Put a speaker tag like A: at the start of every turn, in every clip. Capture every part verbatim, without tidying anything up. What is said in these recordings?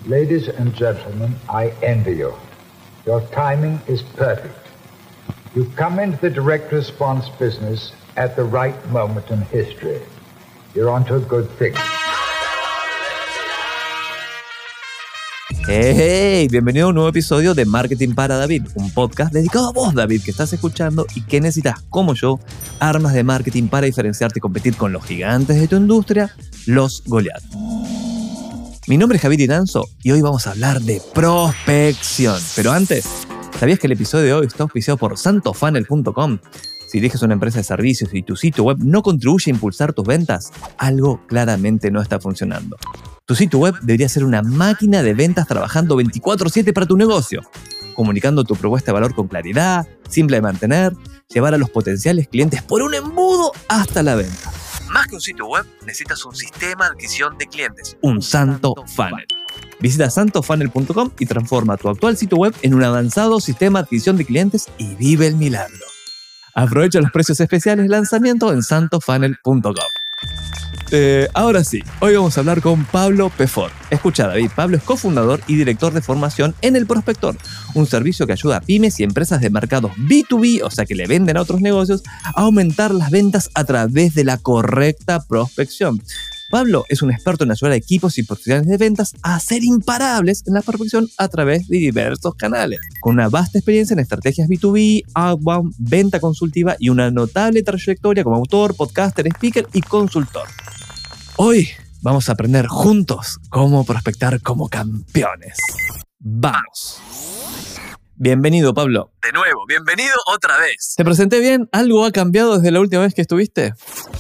A: Ladies and gentlemen, I envy you. Your timing is perfect. You come into the direct response business at the right moment in history. You're onto a good thing.
B: ¡Hey! Bienvenido a un nuevo episodio de Marketing para David, un podcast dedicado a vos, David, que estás escuchando y que necesitas, como yo, armas de marketing para diferenciarte y competir con los gigantes de tu industria, los Goliath. Mi nombre es Javier Iranzo y hoy vamos a hablar de prospección. Pero antes, ¿sabías que el episodio de hoy está auspiciado por santo funnel punto com? Si diriges una empresa de servicios y tu sitio web no contribuye a impulsar tus ventas, algo claramente no está funcionando. Tu sitio web debería ser una máquina de ventas trabajando veinticuatro siete para tu negocio, comunicando tu propuesta de valor con claridad, simple de mantener, llevar a los potenciales clientes por un embudo hasta la venta. Más que un sitio web, necesitas un sistema de adquisición de clientes, un santo funnel. Visita santo funnel punto com y transforma tu actual sitio web en un avanzado sistema de adquisición de clientes y vive el milagro. Aprovecha los precios especiales de lanzamiento en santo funnel punto com. Eh, ahora sí, hoy vamos a hablar con Pablo Pefort. Escucha, David, Pablo es cofundador y director de formación en El Prospector, un servicio que ayuda a pymes y empresas de mercados B dos B, o sea que le venden a otros negocios, a aumentar las ventas a través de la correcta prospección. Pablo es un experto en ayudar a equipos y profesionales de ventas a ser imparables en la prospección a través de diversos canales. Con una vasta experiencia en estrategias B dos B, outbound, venta consultiva y una notable trayectoria como autor, podcaster, speaker y consultor. Hoy vamos a aprender juntos cómo prospectar como campeones. ¡Vamos! Bienvenido, Pablo. De nuevo, bienvenido otra vez. ¿Te presenté bien? ¿Algo ha cambiado desde la última vez que estuviste?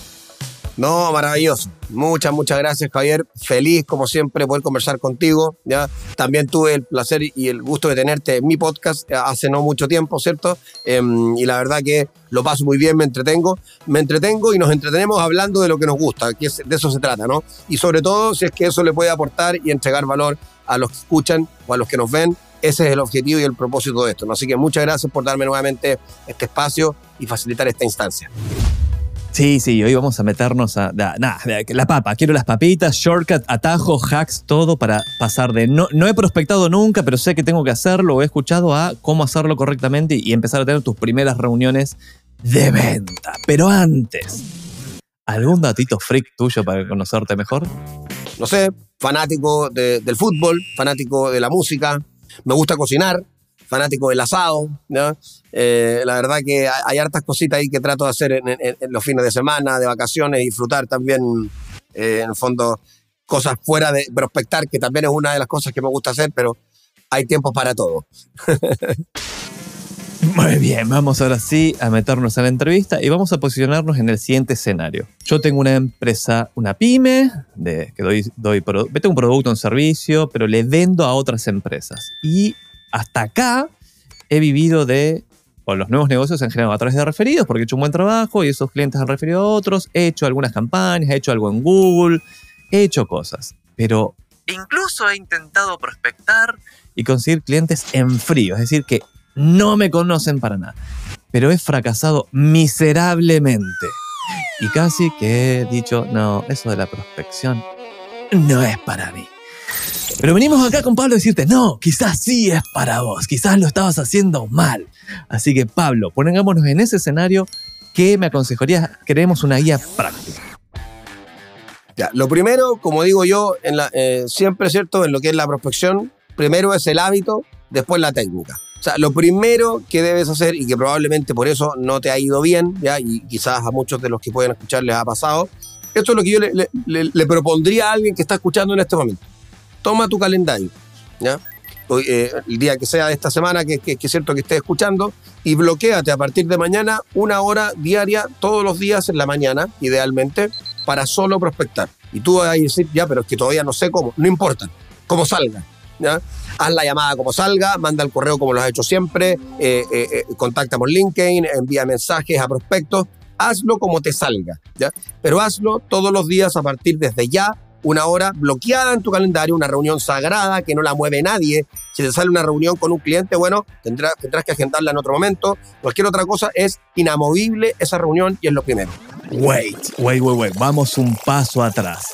C: No, maravilloso. Muchas, muchas gracias, Javier. Feliz, como siempre, poder conversar contigo, ¿ya? También tuve el placer y el gusto de tenerte en mi podcast hace no mucho tiempo, ¿cierto? Eh, y la verdad que lo paso muy bien, me entretengo. Me entretengo y nos entretenemos hablando de lo que nos gusta, que es, de eso se trata, ¿no? Y sobre todo, si es que eso le puede aportar y entregar valor a los que escuchan o a los que nos ven. Ese es el objetivo y el propósito de esto, ¿no? Así que muchas gracias por darme nuevamente este espacio y facilitar esta instancia.
B: Sí, sí, hoy vamos a meternos a... Nada, nah, la papa. Quiero las papitas, shortcut, atajos, hacks, todo para pasar de... No, no he prospectado nunca, pero sé que tengo que hacerlo. He escuchado a cómo hacerlo correctamente y empezar a tener tus primeras reuniones de venta. Pero antes, ¿algún datito freak tuyo para conocerte mejor?
C: No sé, fanático de, del fútbol, fanático de la música, me gusta cocinar, fanático del asado, ¿no? Eh, la verdad que hay, hay hartas cositas ahí que trato de hacer en, en, en los fines de semana, de vacaciones, disfrutar también, eh, en el fondo, cosas fuera de prospectar, que también es una de las cosas que me gusta hacer, pero hay tiempo para todo.
B: Muy bien, vamos ahora sí a meternos en la entrevista y vamos a posicionarnos en el siguiente escenario. Yo tengo una empresa, una pyme, de, que doy, doy tengo un producto, un servicio, pero le vendo a otras empresas. Y hasta acá he vivido de... O los nuevos negocios se han generado a través de referidos porque he hecho un buen trabajo y esos clientes han referido a otros. He hecho algunas campañas, he hecho algo en Google, he hecho cosas. Pero incluso he intentado prospectar y conseguir clientes en frío. Es decir, que no me conocen para nada. Pero he fracasado miserablemente. Y casi que he dicho, no, eso de la prospección no es para mí. Pero venimos acá con Pablo a decirte, no, quizás sí es para vos, quizás lo estabas haciendo mal. Así que, Pablo, pongámonos en ese escenario. ¿Qué me aconsejarías? Queremos una guía práctica.
C: Ya, lo primero, como digo yo, en la, eh, siempre, ¿cierto? En lo que es la prospección, primero es el hábito, después la técnica. O sea, lo primero que debes hacer, y que probablemente por eso no te ha ido bien, ¿ya? Y quizás a muchos de los que pueden escuchar les ha pasado, esto es lo que yo le, le, le, le propondría a alguien que está escuchando en este momento. Toma tu calendario, ¿ya? Hoy, eh, el día que sea de esta semana, que, que, que es cierto que estés escuchando, y bloquéate a partir de mañana una hora diaria, todos los días en la mañana, idealmente, para solo prospectar. Y tú vas a decir, ya, pero es que todavía no sé cómo. No importa, como salga, ¿ya? Haz la llamada como salga, manda el correo como lo has hecho siempre, eh, eh, eh, contacta por LinkedIn, envía mensajes a prospectos, hazlo como te salga, ¿ya? Pero hazlo todos los días a partir desde ya, una hora bloqueada en tu calendario, una reunión sagrada que no la mueve nadie. Si te sale una reunión con un cliente, bueno, tendrás, tendrás que agendarla en otro momento. Cualquier otra cosa es inamovible esa reunión y es lo primero.
B: Wait, wait, wait, wait. Vamos un paso atrás.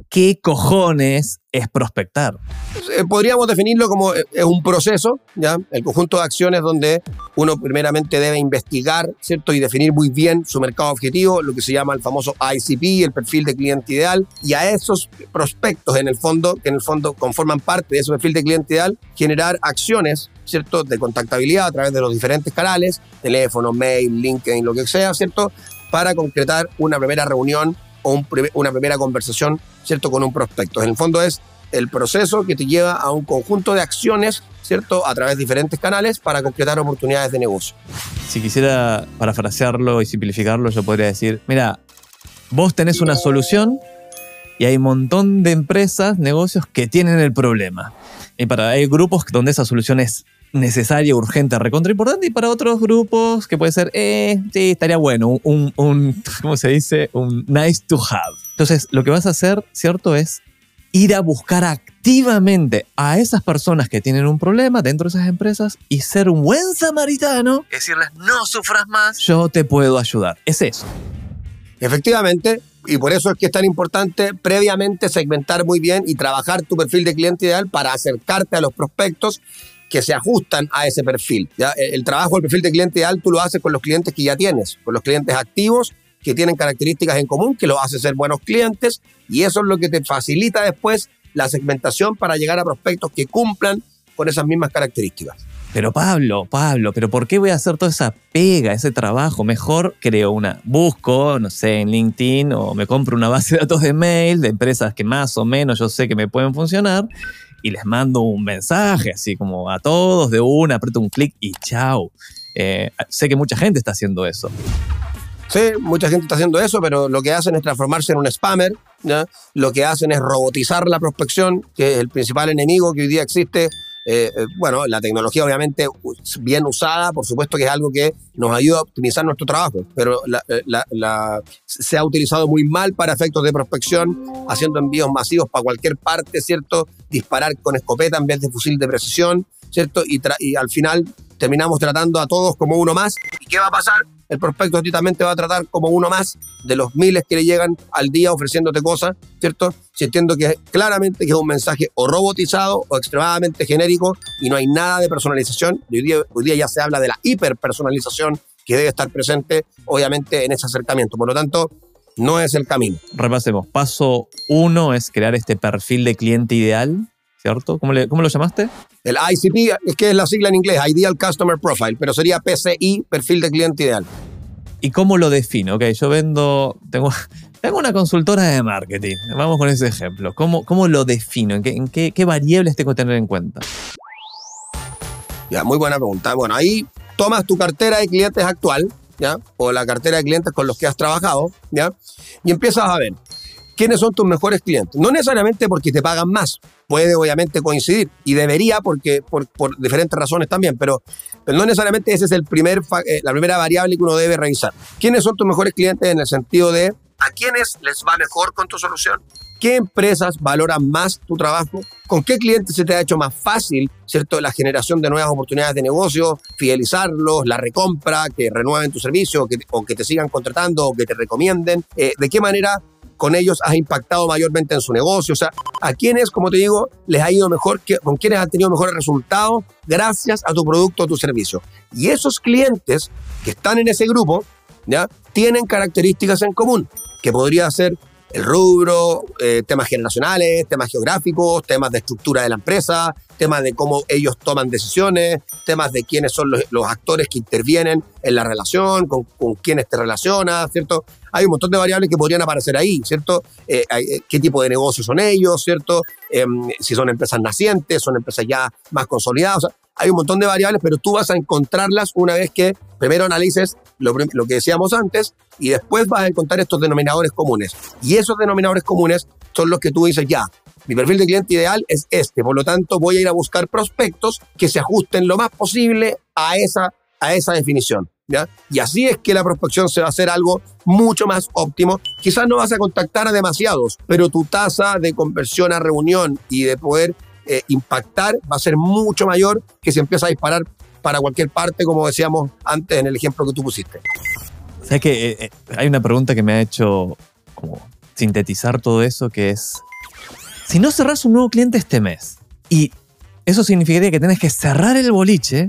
B: ¿qué cojones es prospectar?
C: Eh, podríamos definirlo como eh, un proceso, ¿ya? El conjunto de acciones donde uno primeramente debe investigar, ¿cierto? Y definir muy bien su mercado objetivo, lo que se llama el famoso I C P, el perfil de cliente ideal, y a esos prospectos en el fondo, que en el fondo conforman parte de ese perfil de cliente ideal, generar acciones, ¿cierto? De contactabilidad a través de los diferentes canales, teléfono, mail, LinkedIn, lo que sea, ¿cierto? Para concretar una primera reunión o un, una primera conversación, ¿cierto? Con un prospecto. En el fondo es el proceso que te lleva a un conjunto de acciones, ¿cierto? A través de diferentes canales para concretar oportunidades de negocio.
B: Si quisiera parafrasearlo y simplificarlo, yo podría decir, mira, vos tenés una solución y hay un montón de empresas, negocios que tienen el problema. Y para, hay grupos donde esa solución es necesaria, urgente, recontra importante, y para otros grupos que puede ser, eh, sí, estaría bueno, un, un, ¿cómo se dice? Un nice to have. Entonces, lo que vas a hacer, ¿cierto? Es ir a buscar activamente a esas personas que tienen un problema dentro de esas empresas y ser un buen samaritano, decirles, no sufras más, yo te puedo ayudar. Es eso.
C: Efectivamente, y por eso es que es tan importante previamente segmentar muy bien y trabajar tu perfil de cliente ideal para acercarte a los prospectos que se ajustan a ese perfil, ¿ya? El trabajo del perfil de cliente ideal tú lo haces con los clientes que ya tienes, con los clientes activos que tienen características en común, que los hace ser buenos clientes, y eso es lo que te facilita después la segmentación para llegar a prospectos que cumplan con esas mismas características.
B: Pero Pablo, Pablo, ¿pero por qué voy a hacer toda esa pega, ese trabajo? Mejor creo una, busco, no sé, en LinkedIn o me compro una base de datos de mail de empresas que más o menos yo sé que me pueden funcionar y les mando un mensaje así como a todos de una, aprieto un clic y chao. Eh, sé que mucha gente está haciendo eso.
C: Sí, mucha gente está haciendo eso, pero lo que hacen es transformarse en un spammer, ¿ya? Lo que hacen es robotizar la prospección, que es el principal enemigo que hoy día existe. Eh, eh, bueno, la tecnología obviamente bien usada, por supuesto que es algo que nos ayuda a optimizar nuestro trabajo, pero la, la, la, se ha utilizado muy mal para efectos de prospección, haciendo envíos masivos para cualquier parte, ¿cierto? Disparar con escopeta en vez de fusil de precisión, ¿cierto? Y, y al final terminamos tratando a todos como uno más. ¿Y qué va a pasar? El prospecto a ti también te va a tratar como uno más de los miles que le llegan al día ofreciéndote cosas, ¿cierto? Si entiendo que claramente que es un mensaje o robotizado o extremadamente genérico y no hay nada de personalización. Hoy día, hoy día ya se habla de la hiperpersonalización que debe estar presente, obviamente, en ese acercamiento. Por lo tanto, no es el camino.
B: Repasemos. Paso uno es crear este perfil de cliente ideal, ¿cierto? ¿Cómo, le, cómo lo llamaste?
C: El I C P, es que es la sigla en inglés, Ideal Customer Profile, pero sería P C I, perfil de cliente ideal.
B: ¿Y cómo lo defino? Ok, yo vendo, tengo, tengo una consultora de marketing. Vamos con ese ejemplo. ¿Cómo, cómo lo defino? ¿En, qué, en qué, qué variables tengo que tener en cuenta?
C: Ya, muy buena pregunta. Bueno, ahí tomas tu cartera de clientes actual, ¿ya? O la cartera de clientes con los que has trabajado, ¿ya? Y empiezas a ver quiénes son tus mejores clientes. No necesariamente porque te pagan más. Puede obviamente coincidir y debería porque por, por diferentes razones también, pero, pero no necesariamente ese es el primer, eh, la primera variable que uno debe revisar. ¿Quiénes son tus mejores clientes en el sentido de a quiénes les va mejor con tu solución? ¿Qué empresas valoran más tu trabajo? ¿Con qué clientes se te ha hecho más fácil, ¿cierto? La generación de nuevas oportunidades de negocio, fidelizarlos, la recompra, que renueven tu servicio o que, o que te sigan contratando o que te recomienden? Eh, ¿De qué manera con ellos has impactado mayormente en su negocio? O sea, ¿a quiénes, como te digo, les ha ido mejor, con quiénes han tenido mejores resultados gracias a tu producto o tu servicio? Y esos clientes que están en ese grupo, ¿ya? Tienen características en común, que podría ser el rubro, eh, temas generacionales, temas geográficos, temas de estructura de la empresa, temas de cómo ellos toman decisiones, temas de quiénes son los, los actores que intervienen en la relación, con, con quiénes te relacionas, ¿cierto? Hay un montón de variables que podrían aparecer ahí, ¿cierto? Eh, eh, ¿Qué tipo de negocios son ellos, ¿cierto? Eh, si son empresas nacientes, son empresas ya más consolidadas. O sea, hay un montón de variables, pero tú vas a encontrarlas una vez que primero analices lo, lo que decíamos antes y después vas a encontrar estos denominadores comunes. Y esos denominadores comunes son los que tú dices, ya, mi perfil de cliente ideal es este, por lo tanto voy a ir a buscar prospectos que se ajusten lo más posible a esa, a esa definición, ¿ya? Y así es que la prospección se va a hacer algo mucho más óptimo. Quizás no vas a contactar a demasiados, pero tu tasa de conversión a reunión y de poder eh, impactar va a ser mucho mayor que si empieza a disparar para cualquier parte, como decíamos antes en el ejemplo que tú pusiste.
B: ¿Sabes que eh, hay una pregunta que me ha hecho como sintetizar todo eso, que es Si no cerrás un nuevo cliente este mes, y eso significaría que tenés que cerrar el boliche,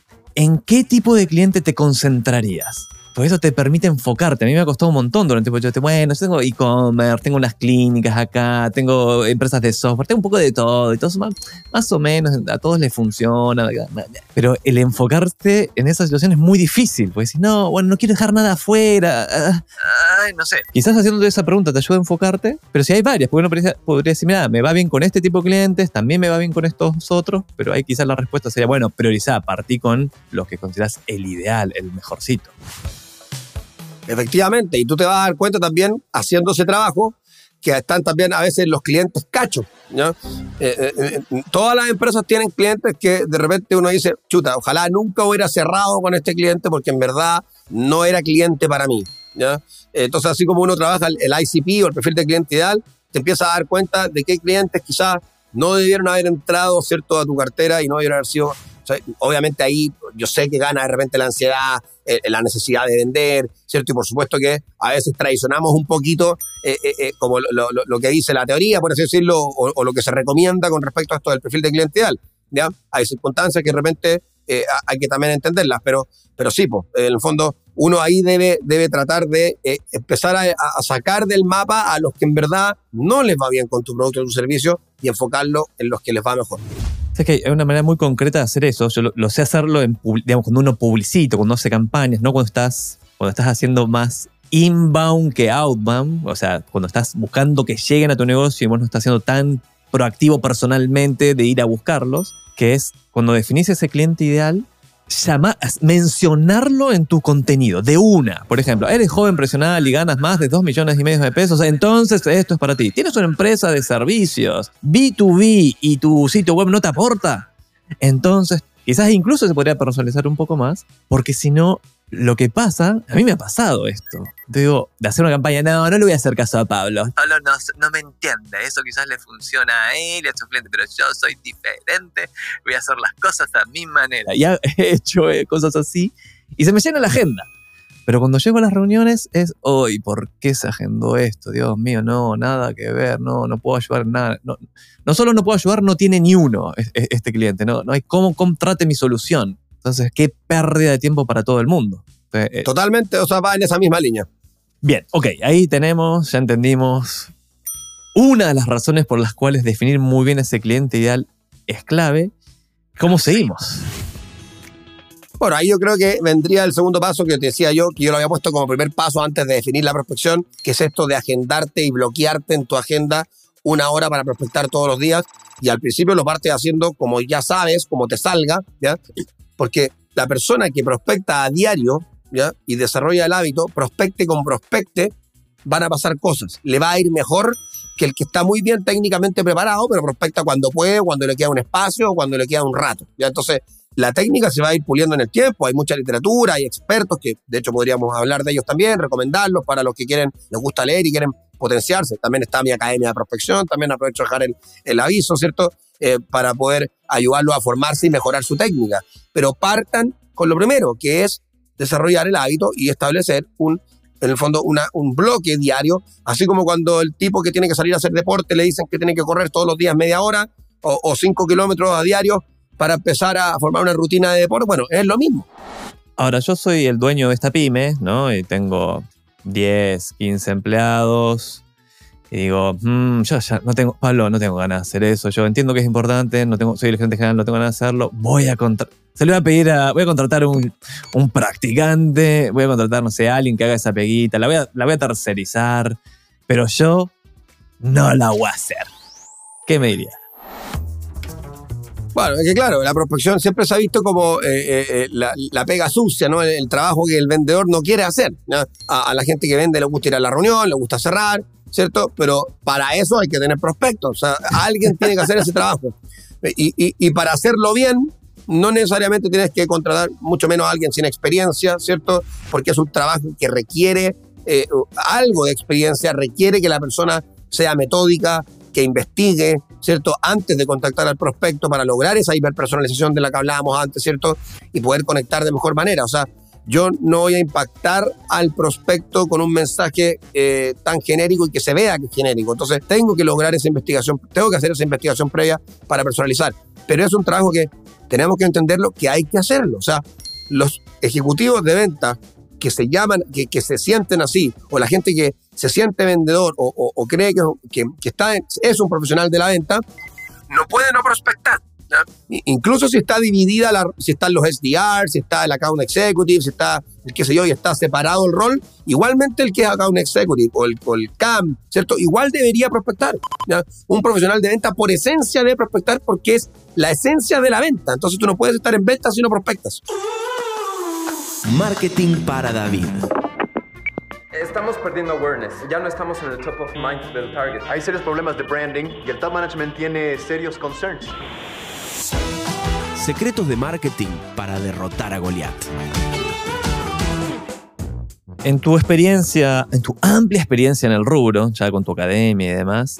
B: ¿en qué tipo de cliente te concentrarías? Porque eso te permite enfocarte. A mí me ha costado un montón durante el boliche. Bueno, yo tengo e-commerce, tengo unas clínicas acá, tengo empresas de software, tengo un poco de todo. Y todo eso más, más o menos a todos les funciona. Pero el enfocarte en esa situación es muy difícil. Porque si no, bueno, no quiero dejar nada afuera. Ay, no sé. Quizás haciéndote esa pregunta te ayuda a enfocarte. Pero si hay varias, porque uno podría, podría decir, mira, me va bien con este tipo de clientes, también me va bien con estos otros. Pero ahí quizás la respuesta sería, bueno, priorizá, partí con los que consideras el ideal, el mejorcito.
C: Efectivamente, y tú te vas a dar cuenta también, haciendo ese trabajo, que están también a veces los clientes cachos, ¿no? Eh, eh, eh, todas las empresas tienen clientes que de repente uno dice, chuta, ojalá nunca hubiera cerrado con este cliente porque en verdad no era cliente para mí, ¿ya? Entonces, así como uno trabaja el, el I C P o el perfil de cliente ideal, te empiezas a dar cuenta de que hay clientes quizás no debieron haber entrado, ¿cierto?, a tu cartera y no debieron haber sido... O sea, obviamente ahí yo sé que gana de repente la ansiedad, eh, la necesidad de vender, ¿cierto? Y por supuesto que a veces traicionamos un poquito eh, eh, eh, como lo, lo, lo que dice la teoría, por así decirlo, o, o lo que se recomienda con respecto a esto del perfil de cliente ideal, ¿ya? Hay circunstancias que de repente eh, hay que también entenderlas, pero, pero sí, pues, en el fondo uno ahí debe, debe tratar de eh, empezar a, a sacar del mapa a los que en verdad no les va bien con tu producto o tu servicio y enfocarlo en los que les va mejor.
B: Es que hay una manera muy concreta de hacer eso. Yo lo, lo sé hacerlo en, digamos, cuando uno publicita, cuando hace campañas, no cuando estás, cuando estás haciendo más inbound que outbound. O sea, cuando estás buscando que lleguen a tu negocio y vos no estás siendo tan proactivo personalmente de ir a buscarlos, que es cuando definís ese cliente ideal, llama, mencionarlo en tu contenido, de una. Por ejemplo, eres joven profesional y ganas más de dos millones y medio de pesos, entonces esto es para ti. Tienes una empresa de servicios, B dos B, y tu sitio web no te aporta. Entonces, quizás incluso se podría personalizar un poco más, porque si no, lo que pasa, a mí me ha pasado esto. Te digo, de hacer una campaña, no, no le voy a hacer caso a Pablo. Pablo no, no me entiende, eso quizás le funciona a él y a sus clientes, pero yo soy diferente, voy a hacer las cosas a mi manera. Ya he hecho eh, cosas así y se me llena la agenda. Pero cuando llego a las reuniones es, hoy, ¿por qué se agendó esto? Dios mío, no, nada que ver, no, no puedo ayudar en nada. No, no solo no puedo ayudar, no tiene ni uno este cliente, no, no hay cómo contrate mi solución. Entonces, qué pérdida de tiempo para todo el mundo. Eh,
C: Totalmente, o sea, va en esa misma línea.
B: Bien, ok, ahí tenemos, ya entendimos una de las razones por las cuales definir muy bien ese cliente ideal es clave. ¿Cómo seguimos?
C: Bueno, ahí yo creo que vendría el segundo paso que te decía yo, que yo lo había puesto como primer paso antes de definir la prospección, que es esto de agendarte y bloquearte en tu agenda una hora para prospectar todos los días. Y al principio lo partes haciendo como ya sabes, como te salga, ¿ya? Porque la persona que prospecta a diario, ¿ya?, y desarrolla el hábito, prospecte con prospecte, van a pasar cosas. Le va a ir mejor que el que está muy bien técnicamente preparado, pero prospecta cuando puede, cuando le queda un espacio o cuando le queda un rato, ¿ya? Entonces, la técnica se va a ir puliendo en el tiempo. Hay mucha literatura, hay expertos que, de hecho, podríamos hablar de ellos también, recomendarlos para los que quieren, les gusta leer y quieren potenciarse. También está mi academia de prospección, también aprovecho de dejar el, el aviso, ¿cierto?, eh, para poder ayudarlos a formarse y mejorar su técnica. Pero partan con lo primero, que es desarrollar el hábito y establecer un, en el fondo, una, un bloque diario, así como cuando el tipo que tiene que salir a hacer deporte le dicen que tiene que correr todos los días media hora o, o cinco kilómetros a diario para empezar a formar una rutina de deporte. Bueno, es lo mismo.
B: Ahora, yo soy el dueño de esta pyme, ¿no? Y tengo diez, quince empleados. Y digo, mmm, yo ya no tengo, Pablo, no tengo ganas de hacer eso. Yo entiendo que es importante, no tengo, soy el gerente general, no tengo ganas de hacerlo. Voy a contratar, se le voy a pedir a, voy a contratar un, un practicante, voy a contratar, no sé, a alguien que haga esa peguita, la voy a, la voy a tercerizar, pero yo no la voy a hacer. ¿Qué me diría?
C: Bueno, es que claro, la prospección siempre se ha visto como eh, eh, la, la pega sucia, ¿no? El, el trabajo que el vendedor no quiere hacer, ¿no? A, a la gente que vende le gusta ir a la reunión, le gusta cerrar, ¿cierto? Pero para eso hay que tener prospectos. O sea, alguien tiene que hacer ese trabajo. Y, y, y para hacerlo bien, no necesariamente tienes que contratar mucho menos a alguien sin experiencia, ¿cierto? Porque es un trabajo que requiere eh, algo de experiencia, requiere que la persona sea metódica, que investigue, ¿cierto?, antes de contactar al prospecto para lograr esa hiperpersonalización de la que hablábamos antes, ¿cierto?, y poder conectar de mejor manera. O sea, yo no voy a impactar al prospecto con un mensaje eh, tan genérico y que se vea que es genérico. Entonces tengo que lograr esa investigación, tengo que hacer esa investigación previa para personalizar. Pero es un trabajo que tenemos que entenderlo, que hay que hacerlo. O sea, los ejecutivos de venta que se llaman, que, que se sienten así, o la gente que se siente vendedor o, o, o cree que, que, que está en, es un profesional de la venta, no puede no prospectar, ¿ya? Incluso si está dividida, la, si están los S D R, si está el Account Executive, si está el qué sé yo, y está separado el rol, igualmente el que es Account Executive o el, o el C A M, ¿cierto? Igual debería prospectar, ¿ya? Un profesional de venta por esencia debe prospectar porque es la esencia de la venta. Entonces tú no puedes estar en venta si no prospectas.
D: Marketing para David.
E: Estamos perdiendo awareness, ya no estamos en el top of mind del target.
F: Hay serios problemas de branding y el top management tiene serios concerns.
D: Secretos de marketing para derrotar a Goliat.
B: En tu experiencia, en tu amplia experiencia en el rubro, ya con tu academia y demás,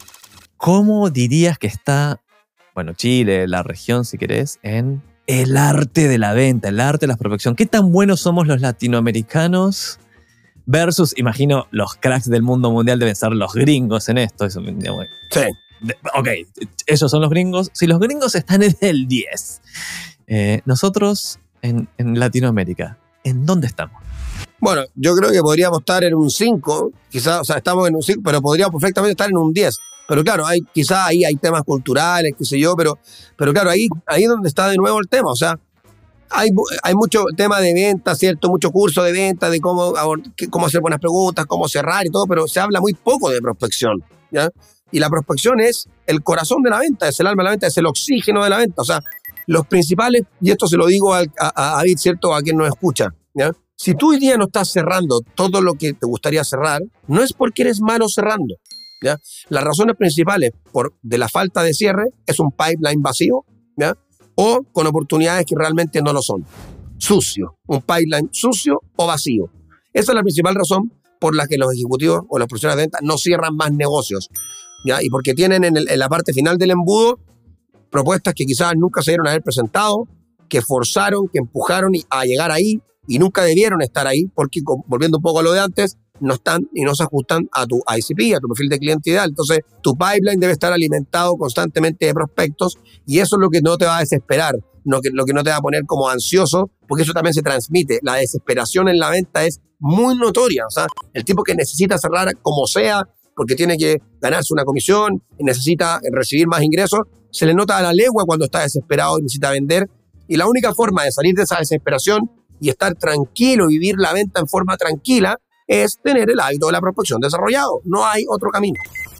B: ¿cómo dirías que está, bueno, Chile, la región si querés, en el arte de la venta, el arte de la prospección? ¿Qué tan buenos somos los latinoamericanos versus, imagino, los cracks del mundo mundial deben ser los gringos en esto? Eso, digamos,
C: sí.
B: Ok, ellos son los gringos. Si los gringos están en el diez, eh, nosotros en, en Latinoamérica, ¿en dónde estamos?
C: Bueno, yo creo que podríamos estar en un cinco, quizás, o sea, estamos en un cinco, pero podríamos perfectamente estar en un diez. Pero claro, hay, quizás ahí hay temas culturales, qué sé yo, pero, pero claro, ahí, ahí es donde está de nuevo el tema. O sea, hay, hay mucho tema de venta, ¿cierto? Mucho curso de venta, de cómo, cómo hacer buenas preguntas, cómo cerrar y todo, pero se habla muy poco de prospección, ¿ya? Y la prospección es el corazón de la venta, es el alma de la venta, es el oxígeno de la venta. O sea, los principales, y esto se lo digo a, a, a David, ¿cierto? A quien nos escucha, ¿ya? Si tú hoy día no estás cerrando todo lo que te gustaría cerrar, no es porque eres malo cerrando, ¿ya? Las razones principales por, de la falta de cierre es un pipeline vacío, ¿ya? O con oportunidades que realmente no lo son. Sucio, un pipeline sucio o vacío. Esa es la principal razón por la que los ejecutivos o los profesionales de venta no cierran más negocios, ¿ya? Y porque tienen en, el, en la parte final del embudo propuestas que quizás nunca se dieron a haber presentado, que forzaron, que empujaron a llegar ahí y nunca debieron estar ahí porque, volviendo un poco a lo de antes, no están y no se ajustan a tu I C P, a tu perfil de cliente ideal. Entonces, tu pipeline debe estar alimentado constantemente de prospectos y eso es lo que no te va a desesperar, no, que, lo que no te va a poner como ansioso, porque eso también se transmite. La desesperación en la venta es muy notoria. O sea, el tipo que necesita cerrar como sea, porque tiene que ganarse una comisión y necesita recibir más ingresos, se le nota a la legua cuando está desesperado y necesita vender. Y la única forma de salir de esa desesperación y estar tranquilo, vivir la venta en forma tranquila, es tener el hábito de la prospección desarrollado. No hay otro camino.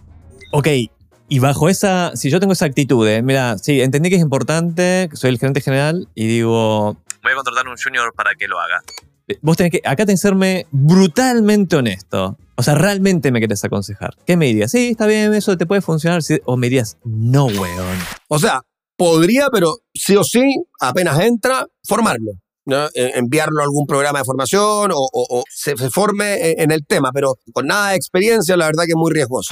B: Ok, y bajo esa, si yo tengo esa actitud, eh, mira, sí, entendí que es importante, que soy el gerente general y digo, voy a contratar a un junior para que lo haga. Vos tenés que, acá tenés que serme brutalmente honesto. O sea, realmente me querés aconsejar. ¿Qué me dirías? Sí, está bien, eso te puede funcionar. O me dirías, no, weón.
C: O sea, podría, pero sí o sí, apenas entra, formarlo, ¿no? Enviarlo a algún programa de formación o, o, o se, se forme en el tema, pero con nada de experiencia, la verdad que es muy riesgoso.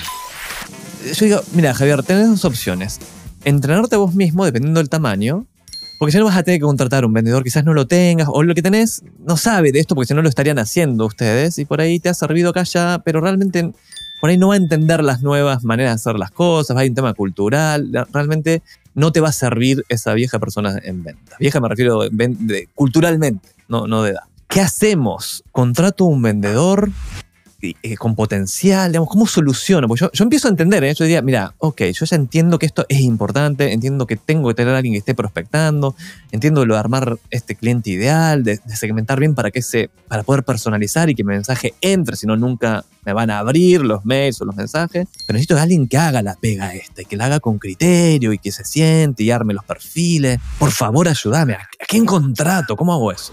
B: Yo digo, mira, Javier, tenés dos opciones. Entrenarte vos mismo, dependiendo del tamaño, porque si no vas a tener que contratar a un vendedor, quizás no lo tengas, o lo que tenés no sabe de esto, porque si no lo estarían haciendo ustedes, y por ahí te ha servido acá ya, pero realmente por ahí no va a entender las nuevas maneras de hacer las cosas, hay un tema cultural, realmente no te va a servir esa vieja persona en venta. Vieja me refiero de, de, culturalmente, no, no de edad. ¿Qué hacemos? ¿Contrato a un vendedor eh, con potencial? Digamos, ¿cómo soluciono? Porque yo, yo empiezo a entender, ¿eh? Yo diría, mira, ok, yo ya entiendo que esto es importante, entiendo que tengo que tener a alguien que esté prospectando, entiendo lo de armar este cliente ideal, de, de segmentar bien para, que se, para poder personalizar y que mi mensaje entre, si no nunca me van a abrir los mails o los mensajes. Pero necesito de alguien que haga la pega esta, y que la haga con criterio y que se siente y arme los perfiles. Por favor, ayúdame. ¿A quién contrato? ¿Cómo hago eso?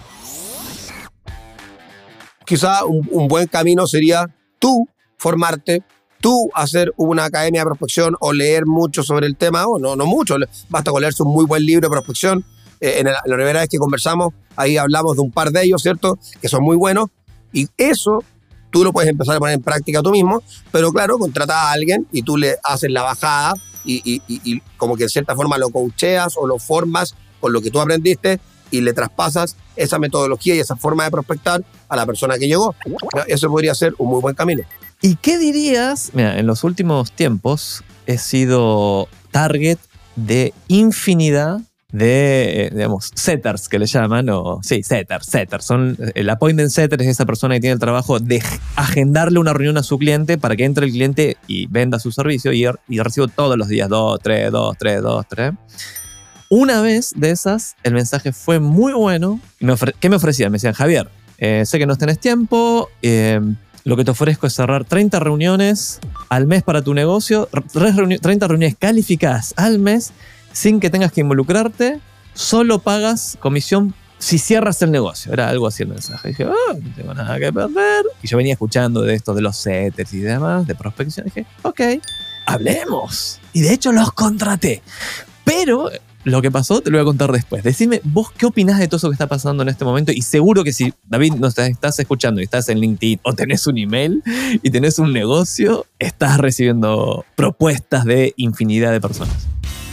C: Quizá un, un buen camino sería tú formarte, tú hacer una academia de prospección o leer mucho sobre el tema, o no, no mucho, basta con leerse un muy buen libro de prospección. Eh, en, el, en la primera vez que conversamos, ahí hablamos de un par de ellos, ¿cierto? Que son muy buenos, y eso tú lo puedes empezar a poner en práctica tú mismo, pero claro, contratas a alguien y tú le haces la bajada y, y, y, y como que en cierta forma lo coacheas o lo formas con lo que tú aprendiste y le traspasas esa metodología y esa forma de prospectar a la persona que llegó. Eso podría ser un muy buen camino.
B: ¿Y qué dirías? Mira, en los últimos tiempos he sido target de infinidad de, digamos, setters que le llaman, o sí, setters, setters. Son, el appointment setter es esa persona que tiene el trabajo de agendarle una reunión a su cliente para que entre el cliente y venda su servicio y, y recibo todos los días, dos, tres, dos, tres, dos, tres. Una vez de esas, el mensaje fue muy bueno. Me ¿Qué me ofrecían? Me decían, Javier, eh, sé que no tenés tiempo, eh, lo que te ofrezco es cerrar treinta reuniones al mes para tu negocio, treinta reuniones calificadas al mes, sin que tengas que involucrarte, solo pagas comisión si cierras el negocio. Era algo así el mensaje. Y dije, oh, no tengo nada que perder. Y yo venía escuchando de esto de los setters y demás, de prospección. Y dije, ok, hablemos. Y de hecho los contraté. Pero lo que pasó te lo voy a contar después. Decime, vos qué opinás de todo eso que está pasando en este momento. Y seguro que si, David, nos estás escuchando y estás en LinkedIn o tenés un email y tenés un negocio, estás recibiendo propuestas de infinidad de personas.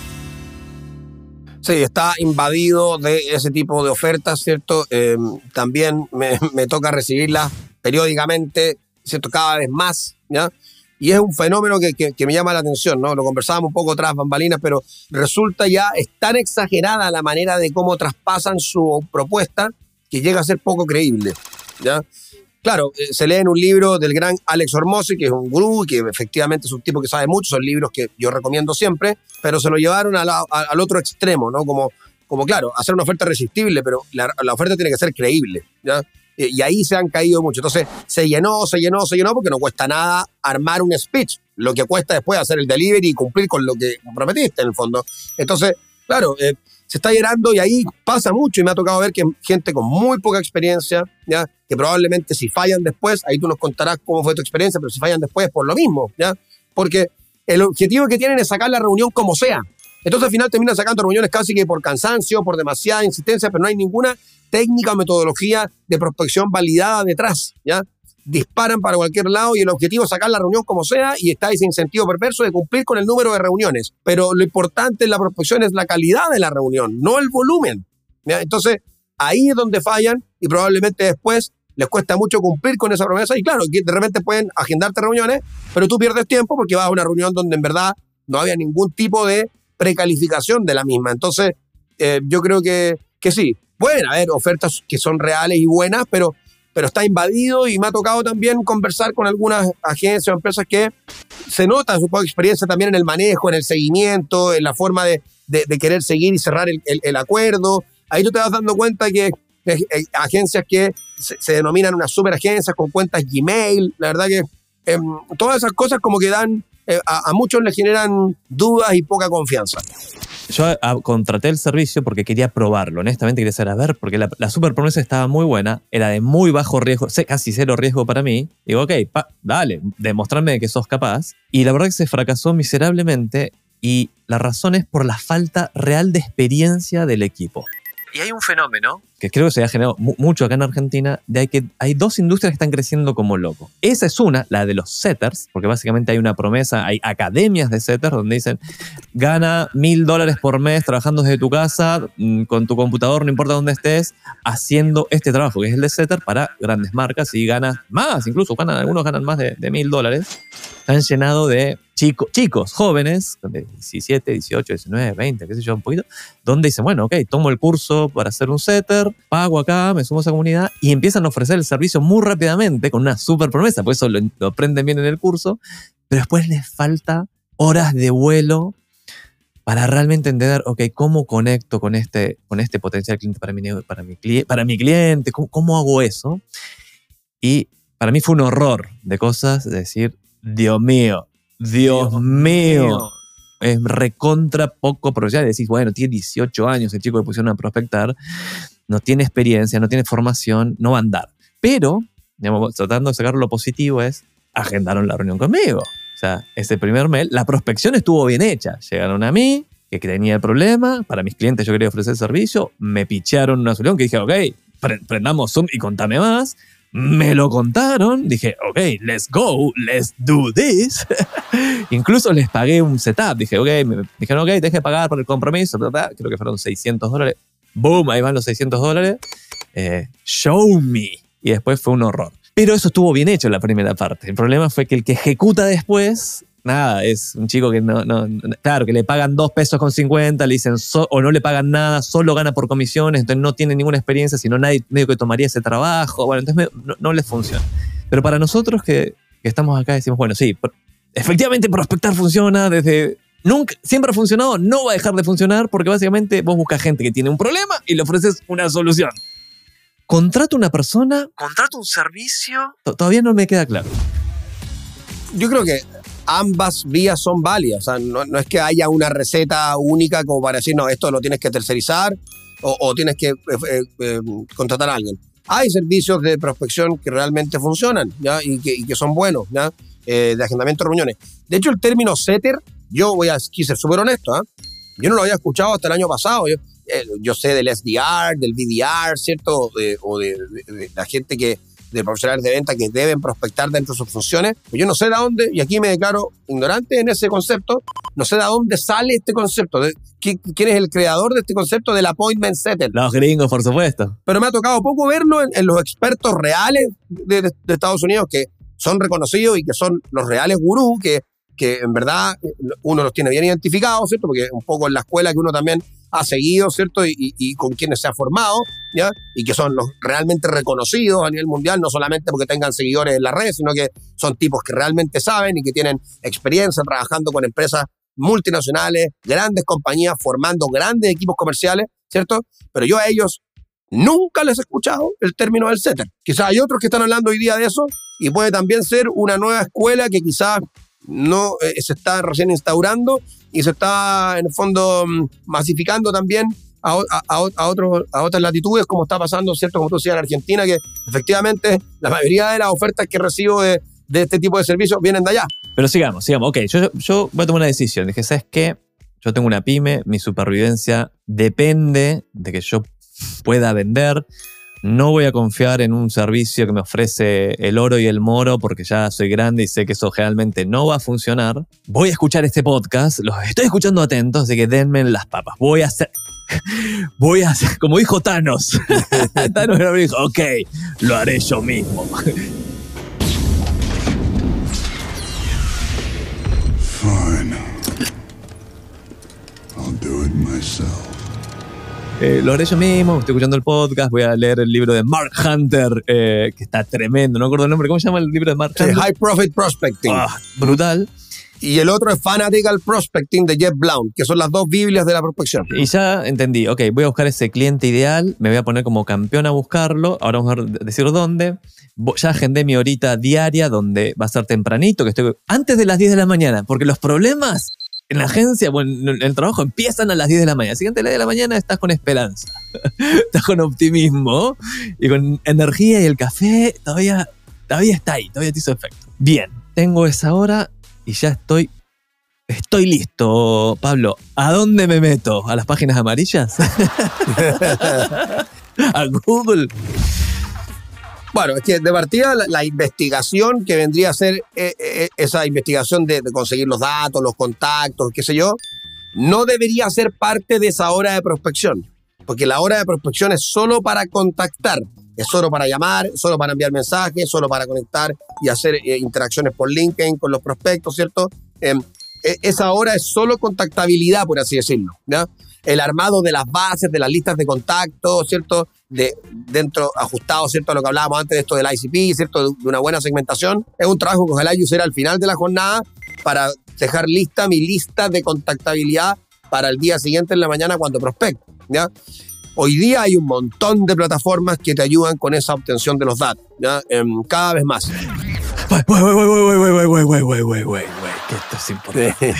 C: Sí, está invadido de ese tipo de ofertas, ¿cierto? Eh, también me, me toca recibirlas periódicamente, ¿cierto? Cada vez más, ¿ya? Y es un fenómeno que, que, que me llama la atención, ¿no? Lo conversábamos un poco tras bambalinas, pero resulta ya es tan exagerada la manera de cómo traspasan su propuesta que llega a ser poco creíble, ¿ya? Claro, eh, se lee en un libro del gran Alex Hormozi, que es un gurú, que efectivamente es un tipo que sabe mucho, son libros que yo recomiendo siempre, pero se lo llevaron a la, a, al otro extremo, ¿no? Como, como, claro, hacer una oferta irresistible, pero la, la oferta tiene que ser creíble, ¿ya? Eh, y ahí se han caído mucho. Entonces, se llenó, se llenó, se llenó, porque no cuesta nada armar un speech. Lo que cuesta después hacer el delivery y cumplir con lo que prometiste, en el fondo. Entonces, claro, eh, se está llenando y ahí pasa mucho, y me ha tocado ver que gente con muy poca experiencia, ¿ya? Que probablemente si fallan después, ahí tú nos contarás cómo fue tu experiencia, pero si fallan después por lo mismo, ¿ya? Porque el objetivo que tienen es sacar la reunión como sea. Entonces al final terminan sacando reuniones casi que por cansancio, por demasiada insistencia, pero no hay ninguna técnica o metodología de prospección validada detrás, ¿ya? Disparan para cualquier lado y el objetivo es sacar la reunión como sea, y está ese incentivo perverso de cumplir con el número de reuniones. Pero lo importante en la prospección es la calidad de la reunión, no el volumen, ¿ya? Entonces ahí es donde fallan, y probablemente después les cuesta mucho cumplir con esa promesa. Y claro, de repente pueden agendarte reuniones, pero tú pierdes tiempo porque vas a una reunión donde en verdad no había ningún tipo de precalificación de la misma. Entonces eh, yo creo que, que sí, pueden haber ofertas que son reales y buenas, pero pero está invadido, y me ha tocado también conversar con algunas agencias o empresas que se nota su poca experiencia también en el manejo, en el seguimiento, en la forma de, de, de querer seguir y cerrar el, el, el acuerdo. Ahí tú te vas dando cuenta que eh, eh, agencias que se, se denominan unas superagencias con cuentas Gmail, la verdad que eh, todas esas cosas como que dan, eh, a, a muchos les generan dudas y poca confianza.
B: Yo a, contraté el servicio porque quería probarlo. Honestamente quería saber, a ver, porque la, la super promesa estaba muy buena, era de muy bajo riesgo, casi cero riesgo para mí. Digo, ok, pa, dale, demostrarme que sos capaz. Y la verdad que se fracasó miserablemente, y la razón es por la falta real de experiencia del equipo. Y hay un fenómeno que creo que se ha generado mu mucho acá en Argentina, de que hay dos industrias que están creciendo como locos. Esa es una, la de los setters, porque básicamente hay una promesa, hay academias de setters donde dicen, gana mil dólares por mes trabajando desde tu casa, con tu computador, no importa dónde estés, haciendo este trabajo, que es el de setter para grandes marcas, y ganas más, incluso ganan, algunos ganan más de, de mil dólares. Están llenados de Chico, chicos, jóvenes, de diecisiete, dieciocho, diecinueve, veinte, qué sé yo, un poquito, donde dicen, bueno, ok, tomo el curso para ser un setter, pago acá, me sumo a esa comunidad, y empiezan a ofrecer el servicio muy rápidamente con una súper promesa, por eso lo, lo aprenden bien en el curso, pero después les falta horas de vuelo para realmente entender, ok, ¿cómo conecto con este, con este potencial cliente para mi, para mi, para mi cliente? ¿Cómo, ¿Cómo hago eso? Y para mí fue un horror de cosas, de decir, Dios mío, Dios, Dios mío. mío, es recontra poco profesional. Decís, bueno, tiene dieciocho años el chico que pusieron a prospectar, no tiene experiencia, no tiene formación, no va a andar. Pero, digamos, tratando de sacar lo positivo, es, agendaron la reunión conmigo. O sea, ese primer mail, la prospección estuvo bien hecha. Llegaron a mí, que tenía el problema, para mis clientes yo quería ofrecer servicio, me picharon una solución que dije, ok, pre prendamos Zoom y contame más. Me lo contaron, dije, ok, let's go, let's do this. Incluso les pagué un setup, dije, ok, me dijeron, ok, deje de pagar por el compromiso, bla, bla, creo que fueron seiscientos dólares. boom, ahí van los seiscientos dólares. Eh, show me. Y después fue un horror. Pero eso estuvo bien hecho en la primera parte. El problema fue que el que ejecuta después, nada, es un chico que no, no, claro, que le pagan dos pesos con cincuenta, le dicen, so, o no le pagan nada, solo gana por comisiones, entonces no tiene ninguna experiencia, sino nadie medio que tomaría ese trabajo. Bueno, entonces no, no les funciona. Pero para nosotros que, que estamos acá decimos, bueno, sí, efectivamente prospectar funciona desde... Nunca, siempre ha funcionado, no va a dejar de funcionar porque básicamente vos buscas gente que tiene un problema y le ofreces una solución. ¿Contrato una persona? ¿Contrato un servicio? Todavía no me queda claro.
C: Yo creo que ambas vías son válidas. O sea, no, no es que haya una receta única como para decir, no, esto lo tienes que tercerizar o, o tienes que eh, eh, contratar a alguien. Hay servicios de prospección que realmente funcionan, ¿ya? Y, que, y que son buenos, ¿ya? Eh, de agendamiento de reuniones. De hecho, el término setter, yo voy a ser súper honesto, ¿eh? Yo no lo había escuchado hasta el año pasado. Yo, eh, yo sé del S D R, del B D R, ¿cierto? De, o de, de, de la gente que, de profesionales de venta que deben prospectar dentro de sus funciones. Pero yo no sé de dónde, y aquí me declaro ignorante en ese concepto, no sé de dónde sale este concepto. De, ¿quién, ¿Quién es el creador de este concepto del appointment setter?
B: Los gringos, por supuesto.
C: Pero me ha tocado poco verlo en, en los expertos reales de, de, de Estados Unidos que son reconocidos y que son los reales gurús, que, que en verdad uno los tiene bien identificados, ¿cierto? Porque un poco en la escuela que uno también ha seguido, ¿cierto? Y, y, y con quienes se ha formado, ¿ya? Y que son los realmente reconocidos a nivel mundial, no solamente porque tengan seguidores en la red, sino que son tipos que realmente saben y que tienen experiencia trabajando con empresas multinacionales, grandes compañías, formando grandes equipos comerciales, ¿cierto? Pero yo a ellos nunca les he escuchado el término del setter. Quizás hay otros que están hablando hoy día de eso y puede también ser una nueva escuela que quizás no eh, se está recién instaurando y se está en el fondo masificando también a, a, a, a, otros, a otras latitudes, como está pasando, ¿cierto? Como tú decías, en Argentina, que efectivamente la mayoría de las ofertas que recibo de, de este tipo de servicios vienen de allá.
B: Pero sigamos, sigamos. Ok, yo, yo voy a tomar una decisión. Dije, ¿sabes qué? Yo tengo una pyme, mi supervivencia depende de que yo pueda vender. No voy a confiar en un servicio que me ofrece el oro y el moro porque ya soy grande y sé que eso realmente no va a funcionar. Voy a escuchar este podcast, los estoy escuchando atentos, así que denme las papas. Voy a hacer... Voy a hacer... Como dijo Thanos. Thanos me dijo, ok, lo haré yo mismo.
G: Fine. I'll do it myself.
B: Eh, lo haré yo mismo, estoy escuchando el podcast, voy a leer el libro de Mark Hunter, eh, que está tremendo, no me acuerdo el nombre, ¿cómo se llama el libro de Mark Hunter?
C: High Profit Prospecting.
B: Ah, brutal.
C: Y el otro es Fanatical Prospecting de Jeff Blount, que son las dos Biblias de la prospección.
B: Y ya entendí, ok, voy a buscar ese cliente ideal, me voy a poner como campeón a buscarlo, ahora vamos a decir dónde. Ya agendé mi horita diaria, donde va a ser tempranito, que estoy antes de las diez de la mañana, porque los problemas en la agencia, bueno, en el trabajo empiezan a las diez de la mañana. Así que antes de las diez de la mañana estás con esperanza. Estás con optimismo y con energía y el café todavía, todavía está ahí, todavía te hizo efecto. Bien, tengo esa hora y ya estoy, estoy listo, Pablo. ¿A dónde me meto? ¿A las páginas amarillas? ¿A Google?
C: Bueno, es que de partida la, la investigación que vendría a ser eh, eh, esa investigación de, de conseguir los datos, los contactos, qué sé yo, no debería ser parte de esa hora de prospección, porque la hora de prospección es solo para contactar, es solo para llamar, solo para enviar mensajes, solo para conectar y hacer eh, interacciones por LinkedIn con los prospectos, ¿cierto? Eh, eh, esa hora es solo contactabilidad, por así decirlo, ¿ya? El armado de las bases, de las listas de contactos, ¿cierto? De, dentro, ajustado, ¿cierto? A lo que hablábamos antes de esto del I C P, ¿cierto? De, de una buena segmentación. Es un trabajo que ojalá yo hiciera al final de la jornada para dejar lista mi lista de contactabilidad para el día siguiente en la mañana cuando prospecto, ¿ya? Hoy día hay un montón de plataformas que te ayudan con esa obtención de los datos, ¿ya? Eh, cada vez más.
B: Güey, güey, güey, güey, güey, güey, güey, güey, güey, güey, güey, que esto es importante.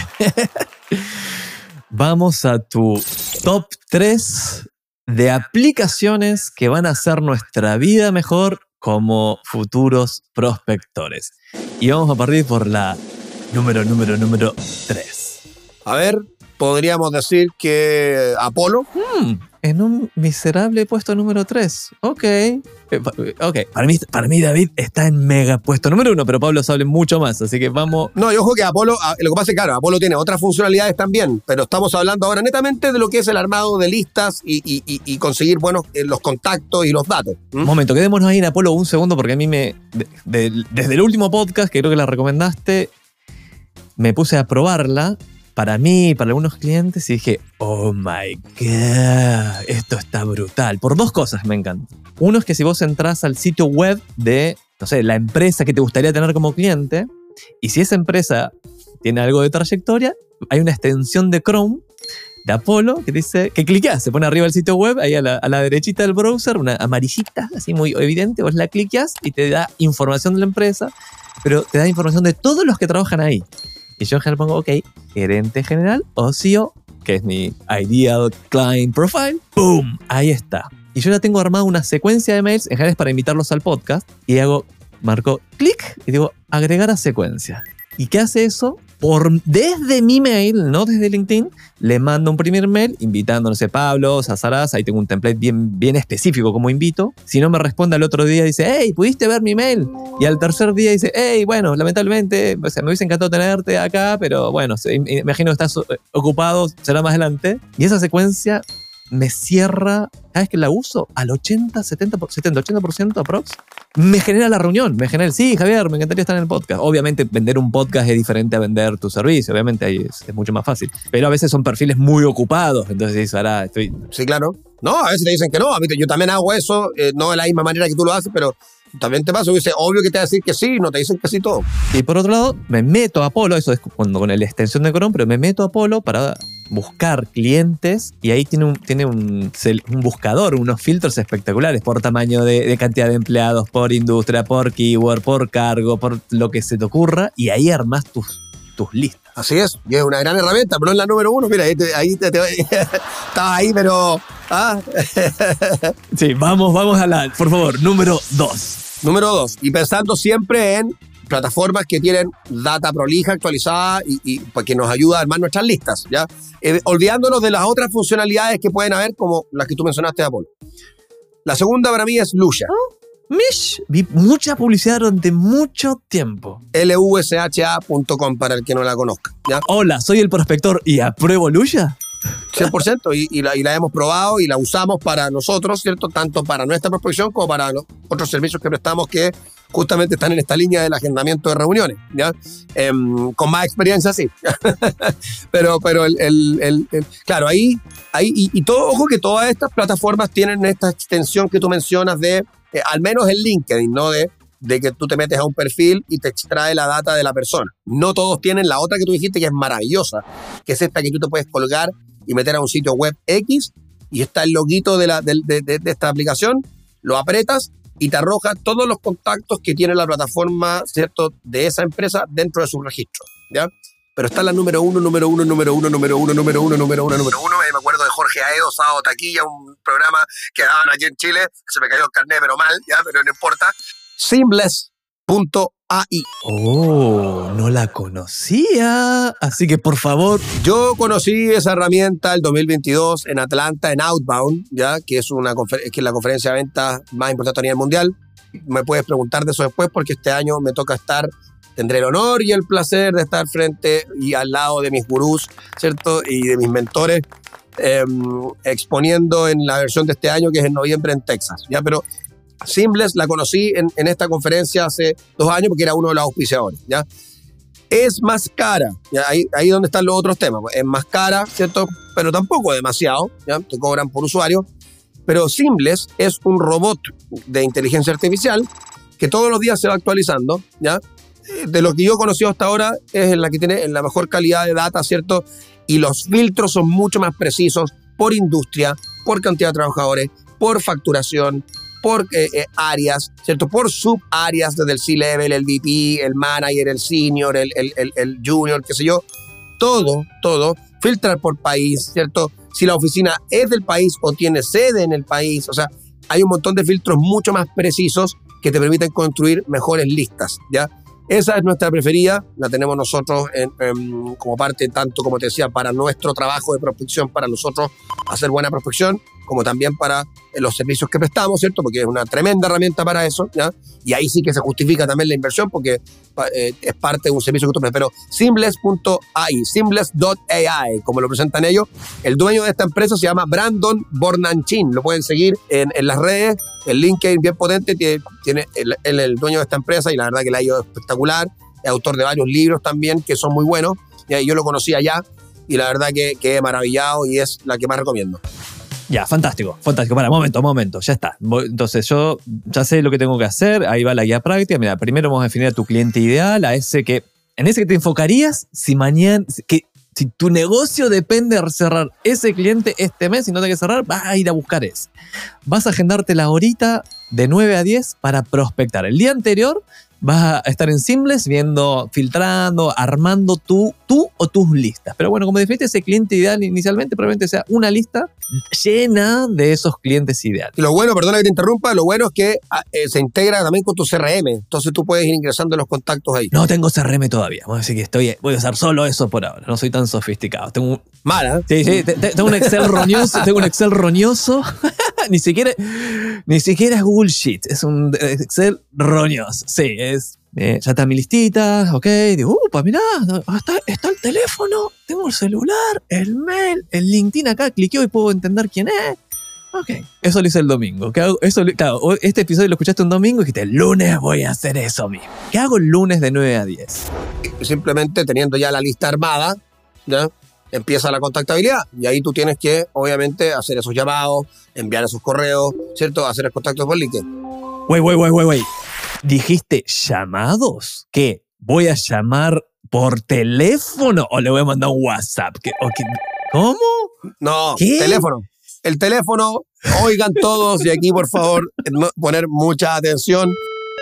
B: Vamos a tu top tres de aplicaciones que van a hacer nuestra vida mejor como futuros prospectores. Y vamos a partir por la número, número, número tres.
C: A ver, podríamos decir que Apollo.
B: Hmm, en un miserable puesto número tres. Ok. Ok. Para mí, para mí, David está en mega puesto número uno, pero Pablo sabe mucho más, así que vamos.
C: No, yo ojo que Apolo, lo que pasa es que, claro, Apolo tiene otras funcionalidades también, pero estamos hablando ahora netamente de lo que es el armado de listas y, y, y, y conseguir buenos eh, los contactos y los datos. ¿Mm?
B: Un momento, quedémonos ahí en Apolo un segundo, porque a mí me. De, de, desde el último podcast, que creo que la recomendaste, me puse a probarla. Para mí, para algunos clientes, y dije, oh my God, esto está brutal. Por dos cosas me encanta. Uno es que si vos entrás al sitio web de, no sé, la empresa que te gustaría tener como cliente, y si esa empresa tiene algo de trayectoria, hay una extensión de Chrome, de Apolo, que dice, que cliqueás, se pone arriba el sitio web, ahí a la, a la derechita del browser, una amarillita, así muy evidente, vos la cliqueás y te da información de la empresa, pero te da información de todos los que trabajan ahí. Y yo en general pongo, ok, gerente general o C E O, que es mi ideal client profile. ¡Boom! Ahí está. Y yo ya tengo armado una secuencia de mails, en general es para invitarlos al podcast, y hago, marco clic y digo, agregar a secuencia. ¿Y qué hace eso? Por, desde mi mail, no desde LinkedIn, le mando un primer mail invitando, no sé, Pablo, Sazaraz, ahí tengo un template bien, bien específico como invito. Si no me responde al otro día, dice, hey, ¿pudiste ver mi mail? Y al tercer día dice, hey, bueno, lamentablemente, o sea, me hubiese encantado tenerte acá, pero bueno, imagino que estás ocupado, será más adelante. Y esa secuencia me cierra, cada vez que la uso, al ochenta, setenta, setenta, ochenta por ciento aprox, me genera la reunión, me genera, sí, Javier, me encantaría estar en el podcast. Obviamente vender un podcast es diferente a vender tu servicio, obviamente ahí es, es mucho más fácil. Pero a veces son perfiles muy ocupados, entonces dices, ahora estoy...
C: Sí, claro. No, a veces te dicen que no, a mí, yo también hago eso, eh, no de la misma manera que tú lo haces, pero también te pasa, dice, obvio que te va a decir que sí, no te dicen que sí todo.
B: Y por otro lado, me meto a Apolo, eso es cuando con la extensión de Chrome, pero me meto a Apolo para buscar clientes y ahí tiene un, tiene un, un buscador, unos filtros espectaculares por tamaño de, de cantidad de empleados, por industria, por keyword, por cargo, por lo que se te ocurra, y ahí armás tus, tus listas.
C: Así es, y es una gran herramienta, pero no es la número uno, mira, ahí te, ahí te, te estaba ahí, pero... Ah.
B: Sí, vamos, vamos a la, por favor, número dos.
C: Número dos, y pensando siempre en plataformas que tienen data prolija, actualizada y, y pues, que nos ayuda a armar nuestras listas, ¿ya? Eh, olvidándonos de las otras funcionalidades que pueden haber, como las que tú mencionaste de Apolo. La segunda para mí es Lusha.
B: ¿Oh? Mish, vi mucha publicidad durante mucho tiempo.
C: L U S H A punto com para el que no la conozca, ¿ya?
B: Hola, soy el prospector y apruebo Lusha.
C: cien por ciento, y, y, la, y la hemos probado y la usamos para nosotros, ¿cierto? Tanto para nuestra prospección como para los otros servicios que prestamos que justamente están en esta línea del agendamiento de reuniones, ¿ya? Eh, con más experiencia, sí. pero pero el, el, el, el, claro, ahí, ahí y, y todo, ojo que todas estas plataformas tienen esta extensión que tú mencionas de, eh, al menos en LinkedIn, ¿no? De de que tú te metes a un perfil y te extrae la data de la persona. No todos tienen la otra que tú dijiste que es maravillosa, que es esta que tú te puedes colgar y meter a un sitio web X y está el loguito de, la, de, de, de esta aplicación, lo apretas y te arroja todos los contactos que tiene la plataforma, ¿cierto?, de esa empresa dentro de su registro, ¿ya? Pero está la número uno, número uno, número uno, número uno, número uno, número uno, número uno. Me acuerdo de Jorge Aedo, Sábado Taquilla, un programa que daban aquí en Chile. Se me cayó el carnet, pero mal, ya, pero no importa. Seamless punto A I.
B: Oh, no la conocía. Así que, por favor.
C: Yo conocí esa herramienta el dos mil veintidós en Atlanta, en Outbound, ya, que es, una confer- que es la conferencia de ventas más importante a nivel mundial. Me puedes preguntar de eso después, porque este año me toca estar, tendré el honor y el placer de estar frente y al lado de mis gurús, ¿cierto? Y de mis mentores, eh, exponiendo en la versión de este año, que es en noviembre en Texas, ¿ya? Pero Seamless la conocí en, en esta conferencia hace dos años porque era uno de los auspiciadores, ¿ya? Es más cara, ¿ya? Ahí, ahí donde están los otros temas. Es más cara, ¿cierto? Pero tampoco demasiado, ¿ya? Te cobran por usuario. Pero Seamless es un robot de inteligencia artificial que todos los días se va actualizando, ¿ya? De lo que yo he conocido hasta ahora es la que tiene la mejor calidad de data, ¿cierto? Y los filtros son mucho más precisos por industria, por cantidad de trabajadores, por facturación, por eh, eh, áreas, ¿cierto? Por subáreas, desde el C-Level, el V P, el Manager, el Senior, el, el, el, el Junior, qué sé yo. Todo, todo. Filtrar por país, ¿cierto? Si la oficina es del país o tiene sede en el país. O sea, hay un montón de filtros mucho más precisos que te permiten construir mejores listas, ¿ya? Esa es nuestra preferida, la tenemos nosotros en, en, como parte, tanto como te decía, para nuestro trabajo de prospección, para nosotros hacer buena prospección, como también para los servicios que prestamos, ¿cierto? Porque es una tremenda herramienta para eso, ¿ya? Y ahí sí que se justifica también la inversión porque eh, es parte de un servicio que tú prestas. Pero Seamless punto a i, Seamless punto a i, como lo presentan ellos. El dueño de esta empresa se llama Brandon Bornanchin. Lo pueden seguir en, en las redes. El LinkedIn bien potente. Tiene, tiene el, el, el dueño de esta empresa y la verdad que le ha ido espectacular. Es autor de varios libros también que son muy buenos. Y yo lo conocí allá y la verdad que quedé maravillado y es la que más recomiendo.
B: Ya, fantástico, fantástico. Para, momento, momento, ya está. Entonces yo ya sé lo que tengo que hacer, ahí va la guía práctica. Mira, primero vamos a definir a tu cliente ideal, a ese que, en ese que te enfocarías si mañana, que si tu negocio depende de cerrar ese cliente este mes y no te que cerrar, vas a ir a buscar ese. Vas a agendarte la horita de nueve a diez para prospectar. El día anterior vas a estar en Seamless viendo, filtrando, armando tú, tú o tus listas. Pero bueno, como definiste ese cliente ideal inicialmente, probablemente sea una lista llena de esos clientes ideales.
C: Y lo bueno, perdona que te interrumpa, lo bueno es que eh, se integra también con tu C R M. Entonces tú puedes ir ingresando los contactos ahí.
B: No tengo C R M todavía. Vamos a decir que estoy, voy a usar solo eso por ahora. No soy tan sofisticado. Tengo un,
C: Mala.
B: Sí, sí, tengo un Excel roñoso. Tengo un Excel roñoso. ni siquiera, ni siquiera es Google Sheet. Es un Excel roñoso. Sí, es. Eh, ya está mi listita, ok, digo, upa, mirá, está, está el teléfono, tengo el celular, el mail, el LinkedIn acá, cliqueo y puedo entender quién es. Ok, eso lo hice el domingo. ¿Qué hago? Eso, claro, este episodio lo escuchaste un domingo y dijiste, el lunes voy a hacer eso mismo. ¿Qué hago el lunes de nueve a diez?
C: Simplemente teniendo ya la lista armada, ¿ya? Empieza la contactabilidad y ahí tú tienes que, obviamente, hacer esos llamados, enviar esos correos, ¿cierto? Hacer el contacto por LinkedIn.
B: Wey, wey, wey, wey, wey. ¿Dijiste llamados? ¿Qué? ¿Voy a llamar por teléfono o le voy a mandar un WhatsApp? ¿Qué? ¿Qué? ¿Cómo?
C: No,
B: ¿Qué?
C: teléfono. El teléfono, oigan todos y aquí por favor poner mucha atención.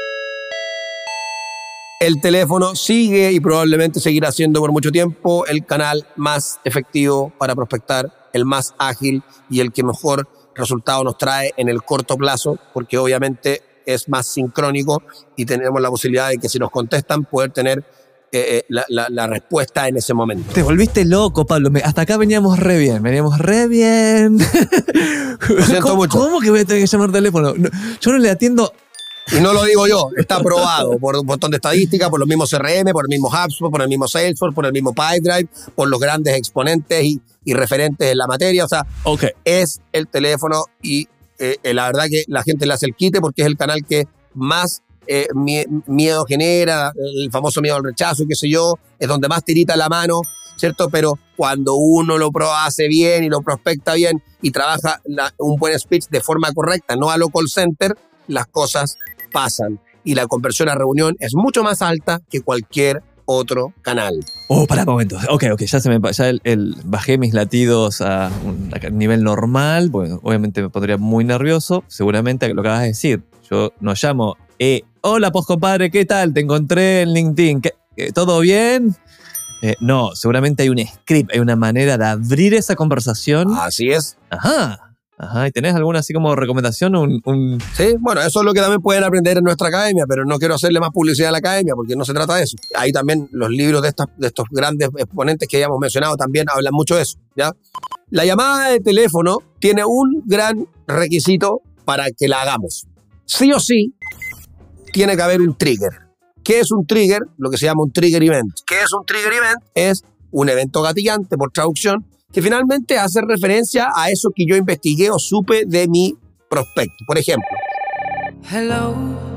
C: El teléfono sigue y probablemente seguirá siendo por mucho tiempo el canal más efectivo para prospectar, el más ágil y el que mejor resultado nos trae en el corto plazo, porque obviamente es más sincrónico y tenemos la posibilidad de que si nos contestan poder tener eh, la, la, la respuesta en ese momento.
B: Te volviste loco, Pablo. Hasta acá veníamos re bien, veníamos re bien.
C: Lo siento
B: ¿Cómo,
C: mucho.
B: ¿Cómo que voy a tener que llamar teléfono? No, yo no le atiendo.
C: Y no lo digo yo, está aprobado por un montón de estadísticas, por los mismos C R M, por el mismo HubSpot, por el mismo Salesforce, por el mismo Pipedrive, por los grandes exponentes y, y referentes en la materia. O sea,
B: okay.
C: Es el teléfono y eh, la verdad que la gente le hace el quite porque es el canal que más eh, mie- miedo genera, el famoso miedo al rechazo, qué sé yo, es donde más tirita la mano, ¿cierto? Pero cuando uno lo pro- hace bien y lo prospecta bien y trabaja la, un buen speech de forma correcta, no a lo call center, las cosas pasan y la conversión a reunión es mucho más alta que cualquier otro canal.
B: Oh, pará un momento. Ok, ok, ya se me ya el, el, bajé mis latidos a un a nivel normal. Bueno, obviamente me pondría muy nervioso. Seguramente lo que acabas de decir. Yo no llamo, eh, hola, pues compadre, ¿qué tal? Te encontré en LinkedIn. ¿Qué, ¿Todo bien? Eh, no, seguramente hay un script, hay una manera de abrir esa conversación.
C: Así es.
B: Ajá. Ajá, ¿y tenés alguna así como recomendación? Un, un...
C: Sí, bueno, eso es lo que también pueden aprender en nuestra academia, pero no quiero hacerle más publicidad a la academia porque no se trata de eso. Ahí también los libros de, estas, de estos grandes exponentes que hayamos mencionado también hablan mucho de eso, ¿ya? La llamada de teléfono tiene un gran requisito para que la hagamos. Sí o sí, tiene que haber un trigger. ¿Qué es un trigger? Lo que se llama un trigger event. ¿Qué es un trigger event? Es un evento gatillante, por traducción, que finalmente hace referencia a eso que yo investigué o supe de mi prospecto. Por ejemplo.
H: Hello,